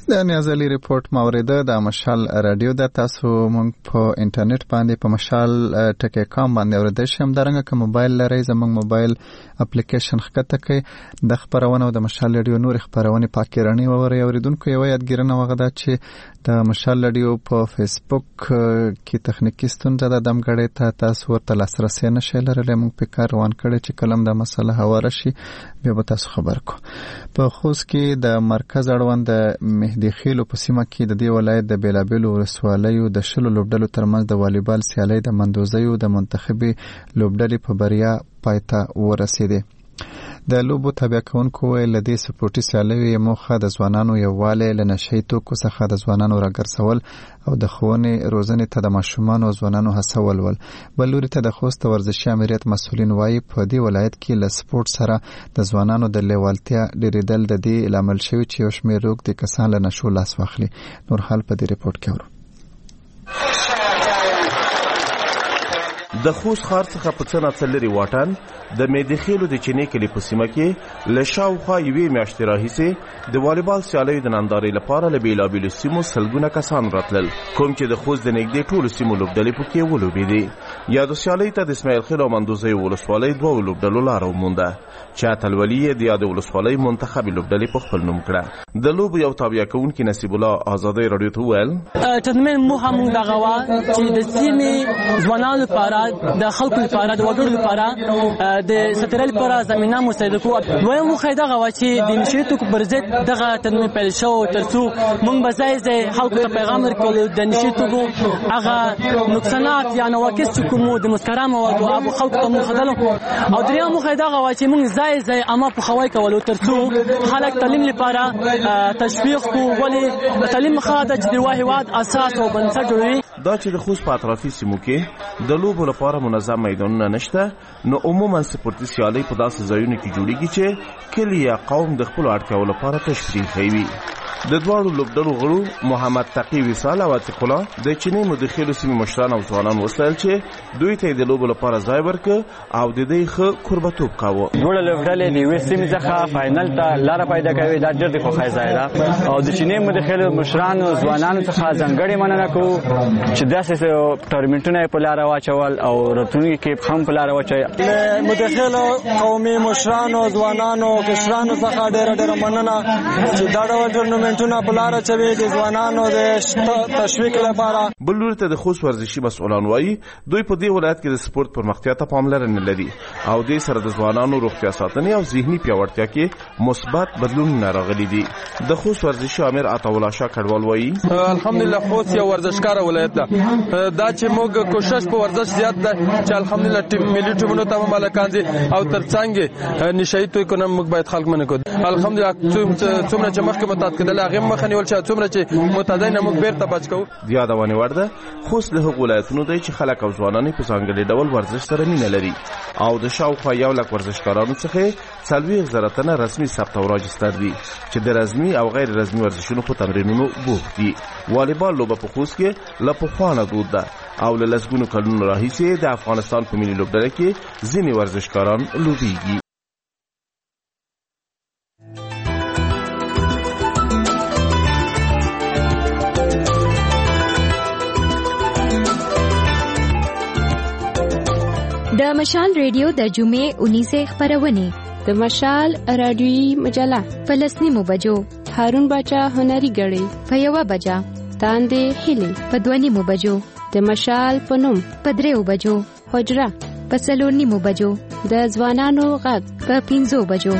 د نیازلي ریپورت موریده د مشال رادیو د تاسو مونږ په انټرنیټ باندې په مشال ټکی کام باندې اوریدل شم درنګ که موبایل لرئ زمونږ موبایل اپلیکیشن ښکته کړئ د خپرونه او د مشال رادیو نور خپرونې پاکې رڼې وورئ اوریدونکو یوه یادګیرنه وغه ده چې د مشال رادیو په فیسبوک کې تخنیکي ستونزه ده دمګړې ته تاسو ورته لاسرسی نشئ لرلی مونږ پې کار روان کړی چې کله هم دا مسله هواره شي بیا به تاسو خبر کو. په خوست کې د مرکز اړوند د د خیلو په سیمه کې د دې ولایت د بیلابیلو ولسوالیو د شلو لوبډلو ترمنځ د والیبال سیالۍ د مندوزیو د منتخبي لوبډلې په بریا پای ته ورسېدې. د لوبو تابع کوونکو ویل د دې سپورټي سیالیو موخه د ځوانانو یووالی له نشهیي توکو څخه د ځوانانو راګرځول او د ښوونې روزنې ته د ماشومانو او ځوانانو هڅول ول. بل لوري ته د خوست ورزشي امریت مسؤلین وایي په دې ولایت کې له سپورټ سره د ځوانانو د لیوالتیا ډېرېدل د دې لامل شوي چې یو شمېر روږدي کسان له نشو لاس واخلي. نور حال په دې ریپورټ کې اورو. د خوست ښار څخه په څه ناڅه لرې واټن د میدخیلو د چینې کلي په سیمه کې له شاوخوا یوې میاشتې راهیسې د والیبال سیالیو د نندارې لپاره له بېلابېلو سیمو سلګونه کسان راتلل، کوم چې د خوست د نږدې ټولو سیمو لوبډلې پکې ولوبېدې. یادو سیالیو ته د اسماعیل خیل او مندوزیو ولسوالۍ دوو لوبډلو لاره ومونده چې اتلولي یې د یادې ولسوالۍ منتخبې لوبډلې په خپل نوم کړه. د لوبو یو تابع کوونکي نصیب الله ازادۍ راډیو ته وویل ټورنمنټ موخه موږ دغه وه چې د سیمې ځوانانو لپاره د خلکو لپاره د وګړو لپاره د سترې لپاره زمینه مساعده کوو. دویم موخه دغه وه چې د نشهیي توکو پر ضد دغه ټورنمنټ پیل شو تر څو موږ به ځای ځای خلکو ته پیغام ورکړو د نشهیي توکو هغه نقصانات یا نواقص چې کوم د مسکره موادو هغه خلکو ته موږ ښودلو. او دریم موخه دغه وه چې موږ ځای ځای عامه پوهاوی کولو تر څو خلک تعلیم لپاره تشویق کړو، ولې تعلیم ښه ده چې د یوه هېواد اساس او بنسټ جوړوي. دا چې د خوست په اطرافي سیمو کې د لوبو لپاره منظم میدانونه نشته، نو عموما سپورتي سیالۍ په داسې ځایونو کې جوړیږي چې کلي یا قوم د خپلو اړتیاو لپاره تشریح کوي. د دواړو لوبډلو غړو محمد تقي وصال او عتیق الله د چینې مدخیلو سیمې مشران او ځوانان وستایل چې دوی ته د لوبو لپاره ځای ورکړ او د دې ښه کوربتوب کاوه. دواړه لوبډلې د یوې سیمې څخه فاینل ته لاره پیدا کوي، دا ډېر د خوښۍ ځای ده. او د چینې مدخیلو مشرانو ځوانانو څخه ځانګړې مننه کوو چې داسې ټورنمنټونه یې په لاره واچول او راتلونکي کې هم په لاره واچوي. د مدخیلو قومي مشرانو ځوانانو کشرانو څخه ډېره ډېره مننه چې دا ډول ټورنمنټونه په لاره چوي د ځوانانو د تشویق لپاره. بل لوري ته د خوست ورزشي مسؤلان وایي دوی په دې ولایت کې د سپورت پرمختیا ته پاملرنه لري او دې سره د ځوانانو روغتیا ساتنې او ذهني پیاوړتیا کې مثبت بدلونونه راغلي دي. د خوست ورزشي امیر عطاالله شاه کډوال وایي الحمدلله خوست یو ورزشکار ولایت ده. دا چې موږ کوشش په ورزش زیات ده چې الحمدلله ټیم ملي ټیمونو ته مالکان دي او ترڅنګ نشهیي توکو نه موږ باید خلک منع کړو. الحمدلله څومره چې مخکې متعهد کېدل هغه مخه نیول چې څومره چې متعهد نه موږ بیرته بچ کوو. د یادونې وړ ده خوست له هغو ولایتونو دی چې خلک او ځوانان په ځانګړي ډول ورزش سره مینه لري او د شاوخوا یو لک ورزشکارانو څخه څلوېښت زره تنه رسمي ثبت او راجستر دي چې د رسمي او غیر رسمي ورزشونو په تمرینونو بوخت دي. والیبال لوبه په خوست کې له پخوانه دود ده او له لسګونو کلونو راهیسې د افغانستان په ملي لوبډله کې ځینې ورزشکاران لوبیږي. د مشال ریډیو د جمعې اونیزه خبرونه، د مشال رادیویي مجله په لسنیمو بجو، هارون باچا هنري غړي په یوه بجه، تاندې هلي په دوه نیمو بجو، د مشال په نوم په دریو بجو، حجره په څلور نیمو بجو، د ځوانانو غږ په پنځو بجو.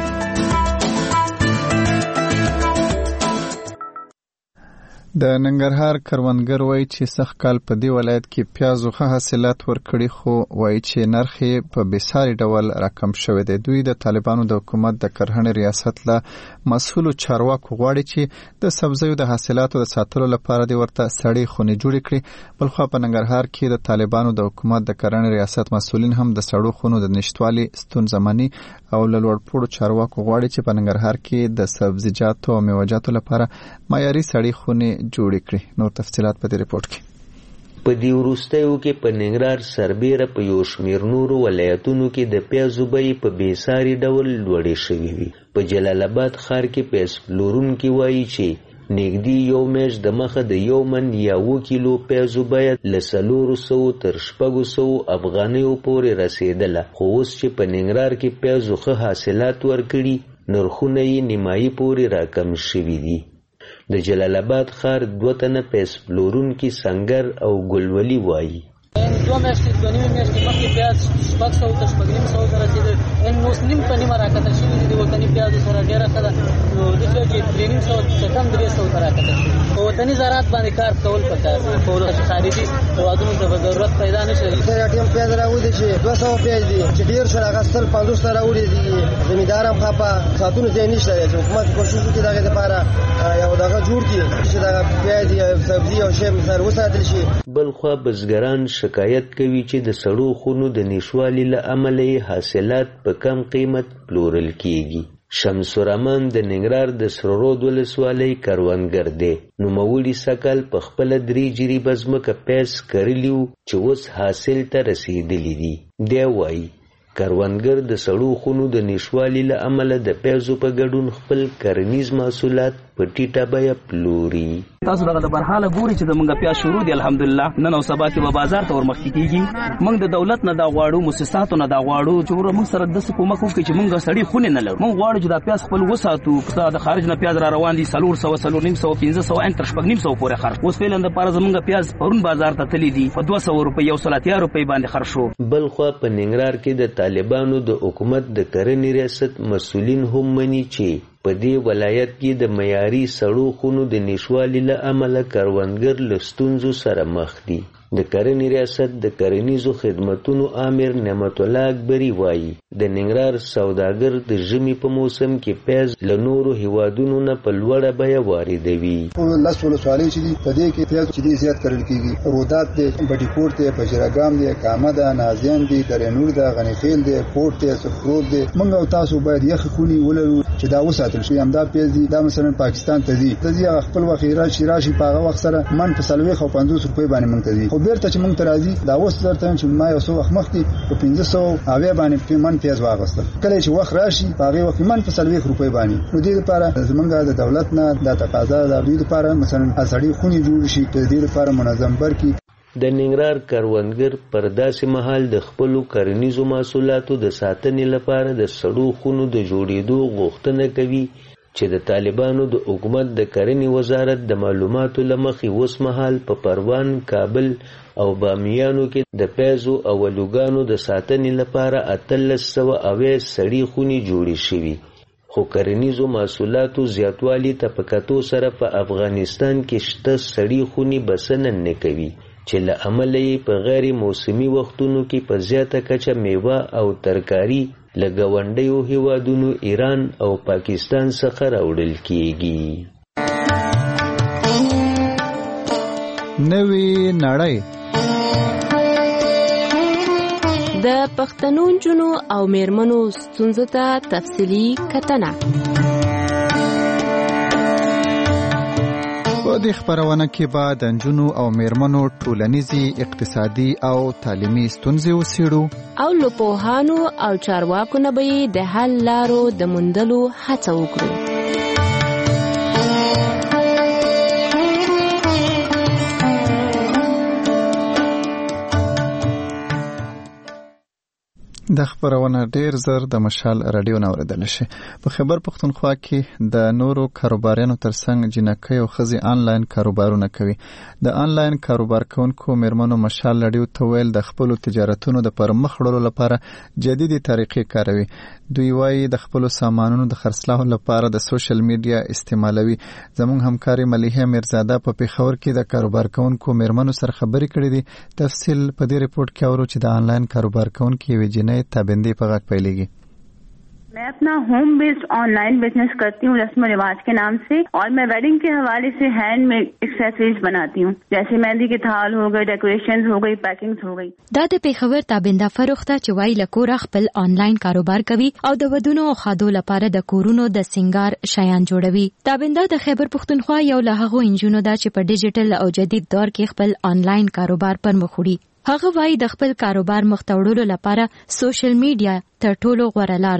د ننګرهار کروندګر وایي چې سخت کال په دې ولایت کې پیازو ښه حاصلات ورکړي، خو وایي چې نرخ یې په بېساري ډول راکم شوی دی. دوی د طالبانو د حکومت د کرهڼې ریاست له مسؤلو چارواکو غواړي چې د سبزیو د حاصلاتو د ساتلو لپاره دې ورته سړې خونې جوړې کړي. بلخوا په ننګرهار کې د طالبانو د حکومت د کرهڼې ریاست مسؤلین هم د سړو خونو د نشتوالي ستونزه مني او له لوړپوړو چارواکو غواړي چې په ننګرهار کې د سبزیجاتو او میوه‌جاتو لپاره معیاري سړې خونې جوړې کړي. نور تفصيلات په دې ریپورت کې. په دې وروستیو کې په ننګرهار سربیره په یو شمېر نورو ولایتونو کې د پیازو بیې په بېساري ډول لوړې شوې وي. په جلال آباد ښار کې پیاز پلورونکي وایي چې نږدې یو میاشت د مخه د یو من یا اوه کیلو پیازو بیه له څلورو سوو تر شپږو سوو افغانیو پورې رسېدله، خو اوس چې په ننګرهار کې پیازو ښه حاصلات ورکړي نرخونه یې نیمایي پورې راکم شوي دي. د جلال آباد ښار دوه تنه پیاز پلورونکي سنګر او ګلولي وایي دوه میاشتې دوه نیمې میاشتې مخکې پیاز شپږ سوو تر شپږ نیم سوو ته رسېده، نو اوس نیم په نیمه راکته شوي دي د وطني پیازو سره ډېره ښه ده. نو دې شوی چې درې نیم سوو څه کم درې سوو ته راکته شوي. په وطني زراعت باندې کار کول پکار دی، خو خارجي هېوادونو ته به ضرورت پیدا نه شي. دا ټیم پیاز راوړي چې دوه سوه پیاز دي چې ډېر شول هغه سل پنځوس ته راوړي دي. زمیندار هم خفه ساتونو ځای نشته دی چې حکومت کوشش وکړي د هغې دپاره یو دغه جوړ کړي چې دغه پیاز یا سبزي او شی مثال وساتل شي. بل خوا بزګران شکایت کوي چې د سړو خونو د نشوالي له امله یې حاصلات په کم قیمت پلورل کیږي. شمس الرحمن د ننګرهار د سره رود ولسوالۍ کروندګر دی. نوموړي سږکال په خپله درې جریبه ځمکه پیاز کرلي وو چې اوس حاصل ته رسېدلي دي. دی وایي کروندګر د سړو خونو د نشوالي له امله د پیازو په ګډون خپل کرنیز محصولات په ټیټه بیه پلوري. تاسو دغه د برحاله ګوري چې زمونږ پیاز شروع دی الحمدلله، نن او سبا کې به بازار ته ورمخکې کېږي. موږ د دولت نه دا غواړو، موسساتو نه دا غواړو چې وروره موږ سره داسې کومک وکړي چې موږ سړي خونې نه لرو. موږ غواړو چې دا پیاز خپل وساتو. د خارج نه پیاز را روان دي څلور سوه څلور نیم سوه پنځه سوه ان تر شپږ نیم سوه پورې خرڅ. اوس فعلا دپاره زمونږ پیاز پرون بازار ته تللی دي په دوه سوه روپۍ یو سل اتیا روپۍ باندې خرڅ شو. بل خوا په ننګرهار کې د طالبانو د حکومت د کرنې ریاست مسؤلین هم مني چې په دې ولایت کې د معیاري سړو خونو د نشوالي له امله کروندګر له ستونزو سره مخ دي. د کرنې ریاست د کرنیزو خدمتونو آمر نعمت الله اکبري وایي د ننګرهار سوداګر د ژمي په موسم کې پیاز له نورو هیوادونو نه په لوړه بیه واردوي. لس ولسوالۍ چې دي په دې کې پیاز چې ډېر زیات کرل کېږي. رودات دی، بټي کوټ دی، پچراګام دی، کامه ده، نازیان دی، درېنور ده، غنیخیل دی، کوټ دی، سفرود دی. موږ او تاسو باید یخې خونې ولرو چې دا وساتل شي. همدا پیاز دی دا مثلا پاکستان ته ځي ته ځي هغه خپل وخت راشي راشي په هغه وخت سره من په څلوېښت او پنځوس روپۍ باندې موږ ته ځي. خو بیرته چې موږ ته راځي دا اوس درته چې ما یو څو وخت مخکې په پنځه سوه اویا باندې من پیاز واغسته. کله چې وخت راشي په هغې وخت من په څلوېښت روپۍ باندې. نو دې لپاره زموږ د دولت نه دا تقاضا ده دې لپاره مثلا سړي خونې جوړ شي د دې لپاره منظم برکي. د ننګرهار کروندګر پر داسې مهال د خپلو کرنیزو محصولاتو د ساتنې لپاره د سړو خونو د جوړېدو غوښتنه کوي چې د طالبانو د حکومت د کرنې وزارت د معلوماتو له مخې اوس مهال په پروان، کابل او بامیانو کې د پیازو او الوګانو د ساتنې لپاره اتلس سوه اویا سړې خونې جوړې شوي. خو کرنیزو محصولاتو زیاتوالي ته په کتو سره په افغانستان کې شته سړې خونې بسنه نه کوي چې له امله یې په غیر موسمي وختونو کې په زیاته کچه میوه او ترکاري له ګاونډیو هیوادونو ایران او پاکستان څخه راوړل کیږي. نوې نړۍ د پښتنو نجونو او میرمنو ستونزو ته تفصیلي کتنه. په دې خبرونه کې به د نجونو او میرمنو ټولنیزي، اقتصادي او تعلیمي ستونزې وڅېړو او له پوهانو او چارواکو نه به یې د حل لارو د موندلو هڅه وکړو. د خبرونه ډیر زر د مشال رادیو نه اوریدل شي. په خبر پښتونخوا کې د نورو کاروبارونو ترڅنګ جنکۍ او ښځې آنلاین کاروبارونه کوي. د آنلاین کاروبار کوونکو میرمنو مشال رادیو ته ویل د خپلو تجارتونو د پرمخ وړلو لپاره جديدي طریقې کاروي. دوی وایي د خپلو سامانونو د خرڅلاو لپاره د سوشل میډیا استعمالوي. زموږ همکاري ملیحه میرزاده په پیښور کې د کاروبار کوونکو میرمنو سره خبرې کړې دي. تفصیل په دې ریپورت کې اورو چې د آنلاین کاروبار کوونکو یوې جنۍ تابندی په غږ پیلېږي. मैं अपना होम बेस्ड ऑनलाइन बिजनेस करती हूँ रस्म रिवाज के नाम से, और मैं वेडिंग के हवाले से हैंडमेड एक्सेसरीज बनाती हूँ, जैसे मेहंदी के थाल हो गए, डेकोरेशंस हो गई, पैकिंग्स हो गई. دا د پیښور تابنده فروخته چې وای له کور خپل آنلاین کاروبار کوي او د ودونو او خادو لپاره د کورونو د سنگار شیان جوړوي. تابنده د خیبر پښتونخوا یو له هغو انجونو ده چې په ډیجیټل او جدید دور کې خپل آنلاین کاروبار پر مخ وړي. هغه وای د خپل کاروبار مخ ته وړلو لپاره سوشل میډیا تر ټولو غوره لار ده.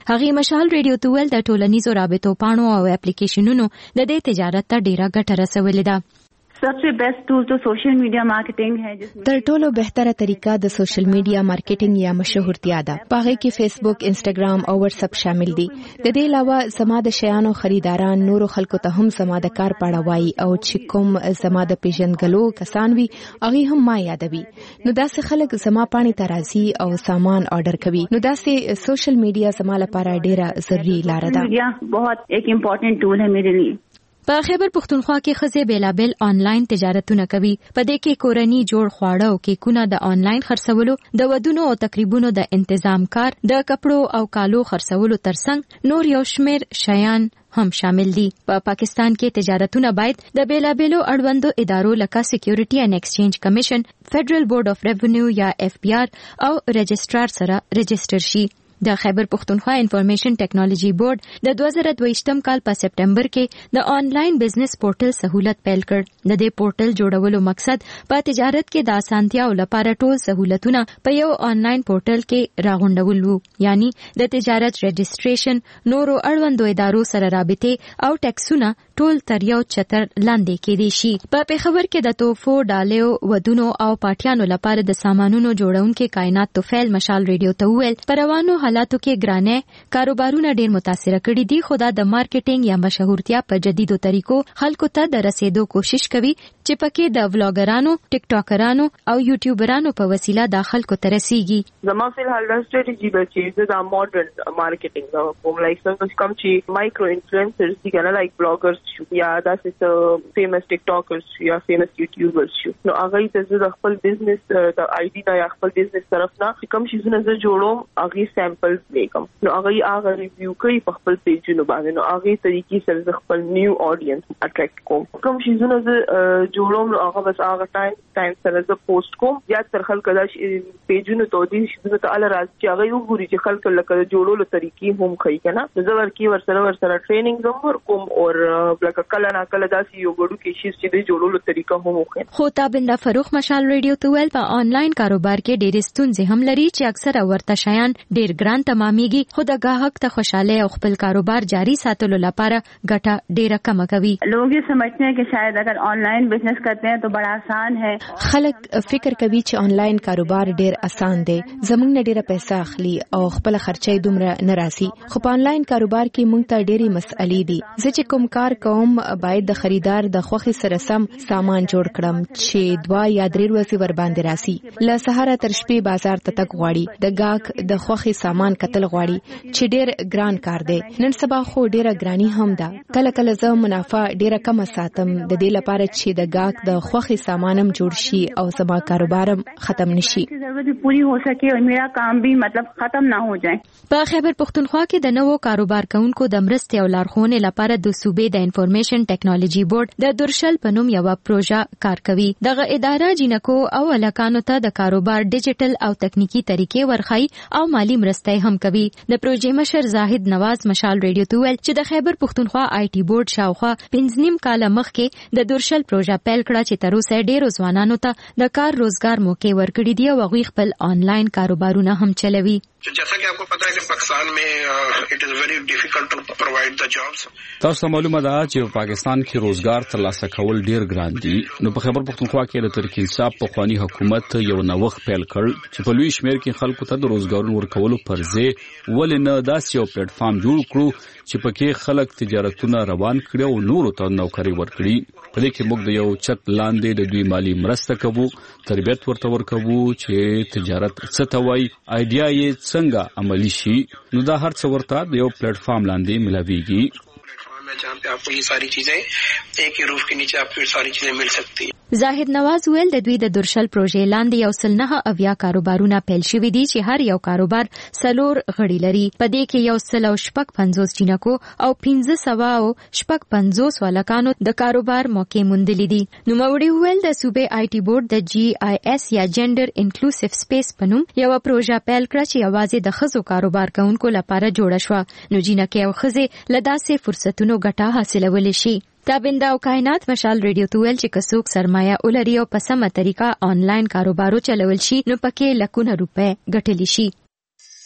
هغه مشال ریډیو ته ویل د ټولنیزو رابطو پاڼو او اپلیکیشنونو د دې تجارت ته ډیره ګټه رسولې ده. सबसे बेस्ट टूल तो सोशल मीडिया मार्केटिंग है जिसमें تر ټولو بهتره طریقه د سوشل میډیا مارکیټینګ یا مشهورتیا ده. پاغه کې فیسبوک، انسټاګرام او واتس اپ شامل دي. د دې علاوه زما د شیانو خریداران نورو خلکو ته هم زما د کار پاړه وایي او چې کوم زما د پیژنګلو کسان وي هغه هم ما یادوي. نو داسې خلک زما پاڼې ته راځي او سامان آرډر کوي. نو داسې سوشل میډیا زما لپاره ډیره ضروري لار ده. میډیا بہت ایک امپورټنٹ ټول ہے میرے لیے. په خیبر پختونخوا کې خزه بیلابل آنلاین تجارتونه کوي. په دې کې کورنی جوړ خواړه او کیکونه د آنلاین خرڅولو، د ودونو او تقریبونو د تنظیم کار، د کپړو او کالو خرڅولو ترڅنګ نور یو شمیر شیان هم شامل دي. په پا پاکستان کې تجارتونه باید د بیلابلو اړوندو ادارو لکه سکیورټي اینڈ ایکسچینج کمیشن، فیډرل بورډ اف ریونیو یا اف بی آر او رجسټرار سره رجسټر شي. د خیبر پختونخوا انفارمیشن ټیکنالوژي بورډ د دوه زره دوه کال په سپټمبر کې د آنلاین بزنس پورټل سہولت پیل کړ. د دې پورټل جوړولو مقصد په تجارت کې د اسانتیاو لپاره ټول سہولتونه په یو آنلاین پورټل کې راغونډول وو، یعنی د تجارت رجسټریشن، نورو اړوندو ادارو سره رابطه او ټیکسونه ټول تر یو چتر لاندې کېدي شي. په پیښور کې د توفو، ډالیو، ودونو او پاټیانو لپاره د سامانونو جوړونکو کائنات توفیل مشال ریډیو ته ویل پروانو حالاتو کې ګرانه کاروبارونه ډیر متاثر کړي دي، خو دا د مارکیټینګ یا مشهورتیا په جديدو طریقو خلکو ته د رسیدو کوشش کوي چې پکې د ولاګرانو، ټیک ټاکرانو او یوټیوبرانو په وسیله د خلکو ته رسیږي. زما فلحال د سټریټیجي د چې د ماډرن مارکیټینګ دا کوم لایک څنګه کوم چې مایکرو انفلوئنسرز دي کنه لایک بلاګرز شو یا داسې فیمس ټیک ټاکرز یا فیمس یوټیوبرز شو، نو هغه ته د خپل بزنس د آی ډي یا خپل بزنس طرف نه کوم شي زونه زه جوړوم هغه سیمپل لیکم، نو هغه هغه ریویو کوي په خپل پیجونو باندې، نو هغه طریقې سره خپل نیو اډینس اټریکټ کوم. کوم شي زونه زه جوړوم نو هغه بس هغه ټایم ټایم سره زه پوسټ کوم یا تر خلک دا پیجونو ته دي چې ته ال راځي چې هغه یو ګوري چې خلک لکه جوړولو طریقې هم کوي کنه، زه ورکی ور سره ور سره ټریننګ زم ور کوم او لکه کله نه کله داسې یو ګړو کې شي چې د جوړولو طریقه هم وکړي. خو تابنده فروخ مشال ریډیو ته ویل په آنلاین کاروبار کې ډېر ستونزې هم لري چې اکثره ورته شیان ډېر ګران تمامېږي، خو د گاهک ته خوشاله او خپل کاروبار جاری ساتلو لپاره ګټه ډېره کم کوي. لوگ یہ سمجھتے ہیں کہ شاید اگر آن لائن بزنس کرتے ہیں تو بڑا آسان ہے. خلک فکر کوي چې آنلاین کاروبار ډېر آسان دی، زموږ نه ډېره پیسې اخلي او خپل خرچې دومره نه راځي، خو په آنلاین کاروبار کې موږ ته ډېری مسئلې دي. زه چې کوم کار کوم باید د خریدار د خوښې سره سم سامان جوړ کړم چې دوا یا درې ورځې ور باندې راسي. له سهار تر شپې بازار ته تګ غواړي، د گاهک د خوښې سامان کتل غواړي چې ډېر ګران کار دی. نن سبا خو ډېره ګرانی هم ده. کله کله زه منافع ډېره کم ساتم د دې لپاره چې د گاهک د خوښې سامانم جوړ شي او زما کاروبارم ختم نشي. ضرورت پوری هو سکے او میرا کام بھی مطلب ختم نہ ہو جائے. په خیبر پختونخوا کې د نوو کاروبار کوونکو د مرستې او لارښوونې لپاره د صوبې د انفارمیشن ټیکنالوژي بورډ د درشل په نوم یو پروژه کار کوي. دغه اداره جنکو او الکانو ته د کاروبار ډیجیټل او تکنیکی طریقې ورخی او مالی مرستې هم کوي. د پروژې مشر زاهد نواز مشال ریډیو ته ویل چې د خیبر پختونخوا آی ټي بورډ شاوخوا پنځه نیم کاله مخکې د درشل پروژه پیل کړه چې تر اوسه ډېرو ځوانانو ته د کار روزګار موقع ورکړي دي او هغوی خپل آنلاین کاروبارونه هم چلوي. जैसा कि आपको पता है कि पाकिस्तान में it is very difficult to provide the jobs. تاسو معلومه ده چې په پاکستان کې روزګار ترلاسه کول ډیر ګران دي. نو په خیبر پختونخوا کې د تحریک انصاف په خواني حکومت یو نوښت پیل کړ چې په لوی شمیر کې خلکو ته د روزګارونو ورکولو پر ځای ولې نه داسې یو پلیټ فارم جوړ کړو چې پکې خلک تجارتونه روان کړي او نورو ته نوکری ورکړي. په دې کې موږ د یو چت لاندې د دوی مالی مرسته کوو، تربیت ورته ورکوو چې تجارت څه ته وایي، آیډیا یې څنګه عملی شي. نو دا هر څه ورته د یو پلیټ فارم لاندې ملاویږي जहाँ पे आपको ये सारी चीजें एक ही रूफ के नीचे आपको ये सारी चीजें मिल सकती हैं. زاهد نواز ویل د دوی د درشل پروژې لاندې یو سل نه اویا کاروبارونه پیل شوي دي چې هر یو کاروبار څلور غړي لري. په دې کې یو سل او شپږ پنځوس جنکو او پنځه سوه او شپږ پنځوس والکانو د کاروبار موقع موندلې دي. نوموړي ویل د صوبې آی ټي بورډ د جی آی اس یا جنډر انکلوسیو سپیس په نوم یو پروژه پیل کړه چې یوازې د ښځو کاروبار کوونکو لپاره جوړه شوه. نو جنکې او ښځې له داسې فرصتونو ګټه حاصلولی شي. تابنده او کائنات مشال ریډیو ته ویل چې کڅوک سرمایه ولري او په سمه طریقه آنلاین کاروبارو چلول شي نو پکې لکونه روپے ګټلی شي.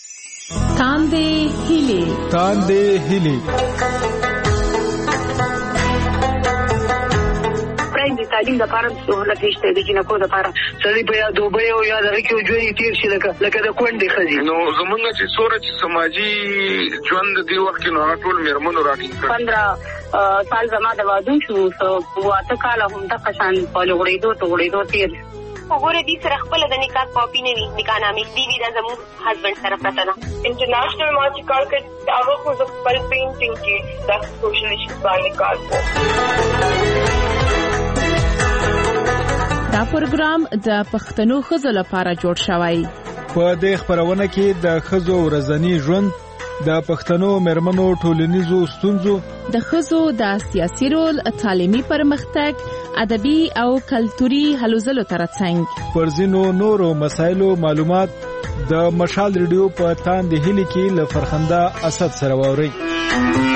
تاندې هیلې تاندې هیلې د تعلیم لپاره سہولت نشته د جنکو لپاره سړي په یا دوبه او یا دغه کې ژوند تیر شي لکه لکه د کونډې ښځې نو زمونږ چې سوره چې سماجی ژوند دی وخت کې نو ټول میرمنو راټینګ کړ پندرہ سال زما د واده شو واته کال هم د قشان په لغړېدو ته غړېدو تیر وګوره دې سره خپل د نکاح کاپی نه وي نکاح نامې دی وی د زمو هسبند سره پته نه انټرنیشنل ما چې کار کړ هغه خو د خپل پینټینګ کې د سوشل ایشوز باندې کار کوي. دا پروګرام د پښتنو ښځو لپاره جوړ شوی. په دې خبرونه کې د ښځو ورځنی ژوند، د پښتنو مېرمنو ټولنیزو ستونزو، د ښځو د سیاسي رول، تعلیمي پرمختګ، ادبي او کلتوري هلو ځلو ترڅنګ پر ځینو نورو مسایلو معلومات د مشال ریډیو په تاندې هیلې کې له فرخنده اسد سره واوري.